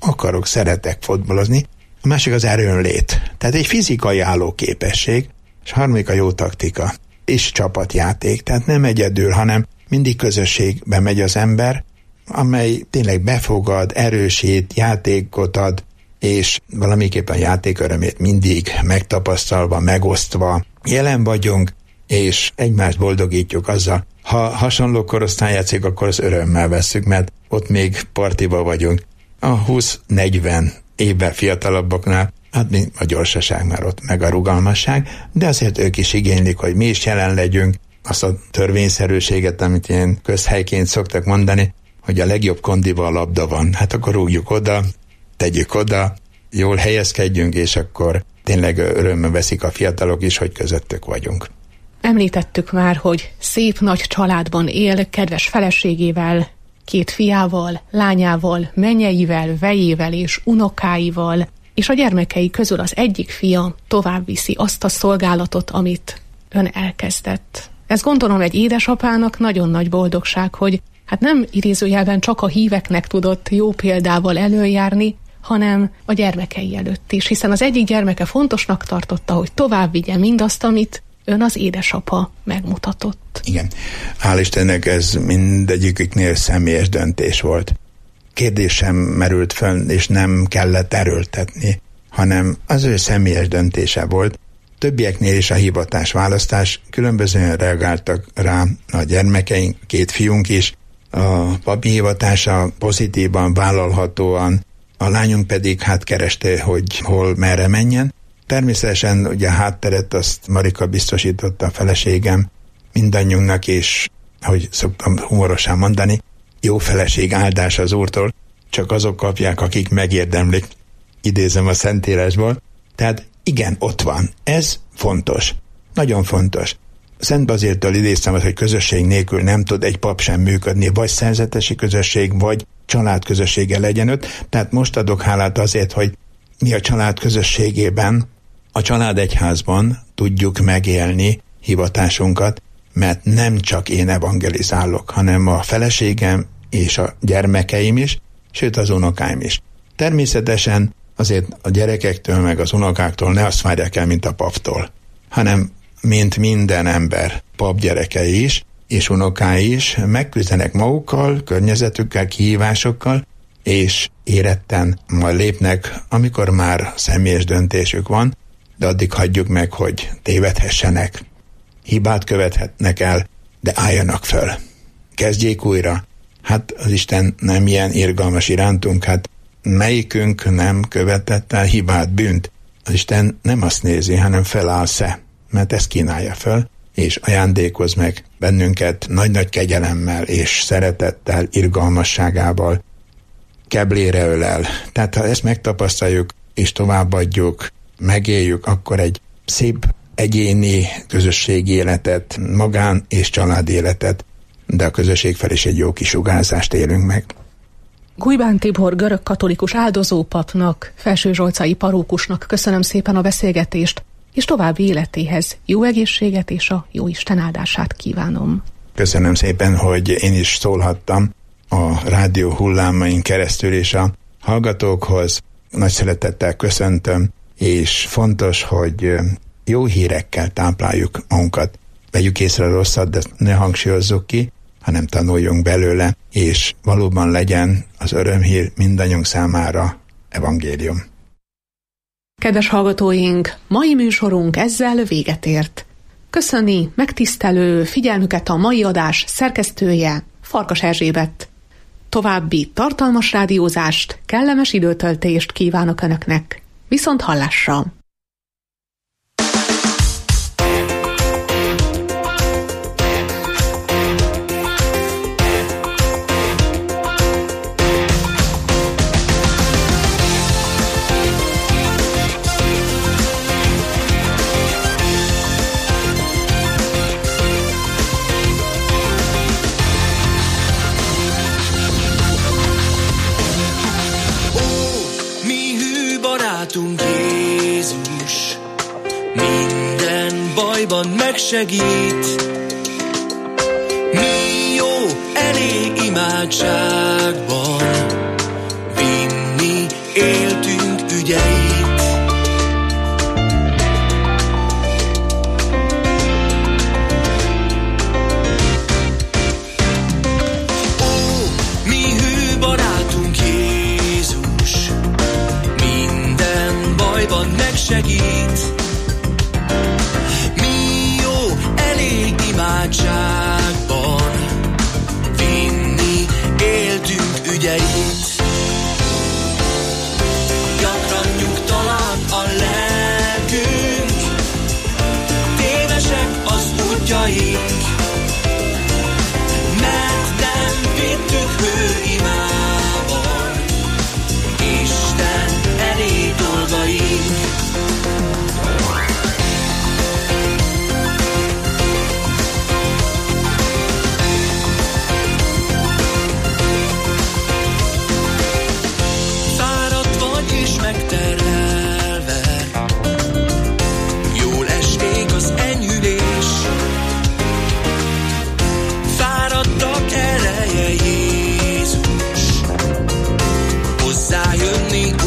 szeretek futballozni, a másik az erőnlét, tehát egy fizikai állóképesség, és a harmadik a jó taktika, és csapatjáték, tehát nem egyedül, hanem mindig közösségbe megy az ember, amely tényleg befogad, erősít, játékot ad, és valamiképpen a játék örömét mindig megtapasztalva, megosztva jelen vagyunk, és egymást boldogítjuk azzal. Ha hasonló korosztály játszik, akkor az örömmel vesszük, mert ott még partiba vagyunk. A 20-40 évvel fiatalabbaknál, hát a gyorsaság már ott, meg a rugalmasság, de azért ők is igénylik, hogy mi is jelen legyünk, azt a törvényszerűséget, amit ilyen közhelyként szoktak mondani, hogy a legjobb kondiba a labda van. Hát akkor rúgjuk oda, tegyük oda, jól helyezkedjünk, és akkor tényleg örömmel veszik a fiatalok is, hogy közöttük vagyunk. Említettük már, hogy szép nagy családban él, kedves feleségével, 2 fiával, lányával, mennyeivel, vejével és unokáival, és a gyermekei közül az egyik fia tovább viszi azt a szolgálatot, amit ön elkezdett. Ez gondolom egy édesapának nagyon nagy boldogság, hogy hát nem idézőjelben csak a híveknek tudott jó példával előjárni, hanem a gyermekei előtt is, hiszen az egyik gyermeke fontosnak tartotta, hogy tovább vigye mindazt, amit ön az édesapa megmutatott. Igen. Hál' Istennek ez mindegyiküknél személyes döntés volt. Kérdés sem merült föl, és nem kellett erőltetni, hanem az ő személyes döntése volt. Többieknél is a hivatás választás, különbözően reagáltak rá a gyermekeink, 2 fiunk is, a papi hivatása pozitívan, vállalhatóan, a lányunk pedig kereste, hogy hol, merre menjen. Természetesen ugye a hátteret azt Marika biztosította, a feleségem, mindannyiunknak, és ahogy szoktam humorosan mondani, jó feleség áldás az Úrtól, csak azok kapják, akik megérdemlik, idézem a Szentírásból. Tehát igen, ott van. Ez fontos. Nagyon fontos. Szent Baziltól idéztem azt, hogy közösség nélkül nem tud egy pap sem működni, vagy szerzetesi közösség, vagy családközössége legyen ott. Tehát most adok hálát azért, hogy mi a család közösségében, a családegyházban tudjuk megélni hivatásunkat, mert nem csak én evangelizálok, hanem a feleségem és a gyermekeim is, sőt az unokáim is. Természetesen azért a gyerekektől meg az unokáktól ne azt várják el, mint a paptól, hanem mint minden ember, pap gyerekei is, és unokái is megküzdenek magukkal, környezetükkel, kihívásokkal, és éretten majd lépnek, amikor már személyes döntésük van, de addig hagyjuk meg, hogy tévedhessenek, hibát követhetnek el, de álljanak föl. Kezdjék újra. Hát az Isten nem ilyen irgalmas irántunk, melyikünk nem követett el hibát, bűnt. Az Isten nem azt nézi, hanem felállsz-e, mert ezt kínálja föl, és ajándékoz meg bennünket nagy-nagy kegyelemmel és szeretettel, irgalmasságával, keblére ölel. Tehát ha ezt megtapasztaljuk, és továbbadjuk, megéljük, akkor egy szép egyéni közösségi életet, magán és család életet, de a közösség fel is egy jó kisugárzást élünk meg. Gujbán Tibor görög-katolikus áldozópapnak, felsőzsolcai parókusnak köszönöm szépen a beszélgetést, és további életéhez jó egészséget és a jó Isten áldását kívánom. Köszönöm szépen, hogy én is szólhattam a rádió hullámain keresztül, és a hallgatókhoz nagy szeretettel köszöntöm, és fontos, hogy jó hírekkel tápláljuk magunkat. Vegyük észre a rosszat, de ne hangsúlyozzuk ki, hanem tanuljunk belőle, és valóban legyen az örömhír mindannyiunk számára evangélium. Kedves hallgatóink, mai műsorunk ezzel véget ért. Köszöni megtisztelő figyelmüket a mai adás szerkesztője, Farkas Erzsébet. További tartalmas rádiózást, kellemes időtöltést kívánok Önöknek. Viszont hallásra! Jézus minden bajban megsegít, mi jó elég imádságban vinni éltünk ügyeit. Ó, mi hű barátunk Jézus minden bajban megsegít, mi jó elég imádságban vinni éltünk ügyeit. Gyakran nyugtalan a lelkünk, tévesek az útjaink, mert nem vittük hőimában Isten elé dolgaink. Fáradt vagy és megterhelve, jól esnék az enyhülés. Fáradtak ereje Jézus, hozzájönni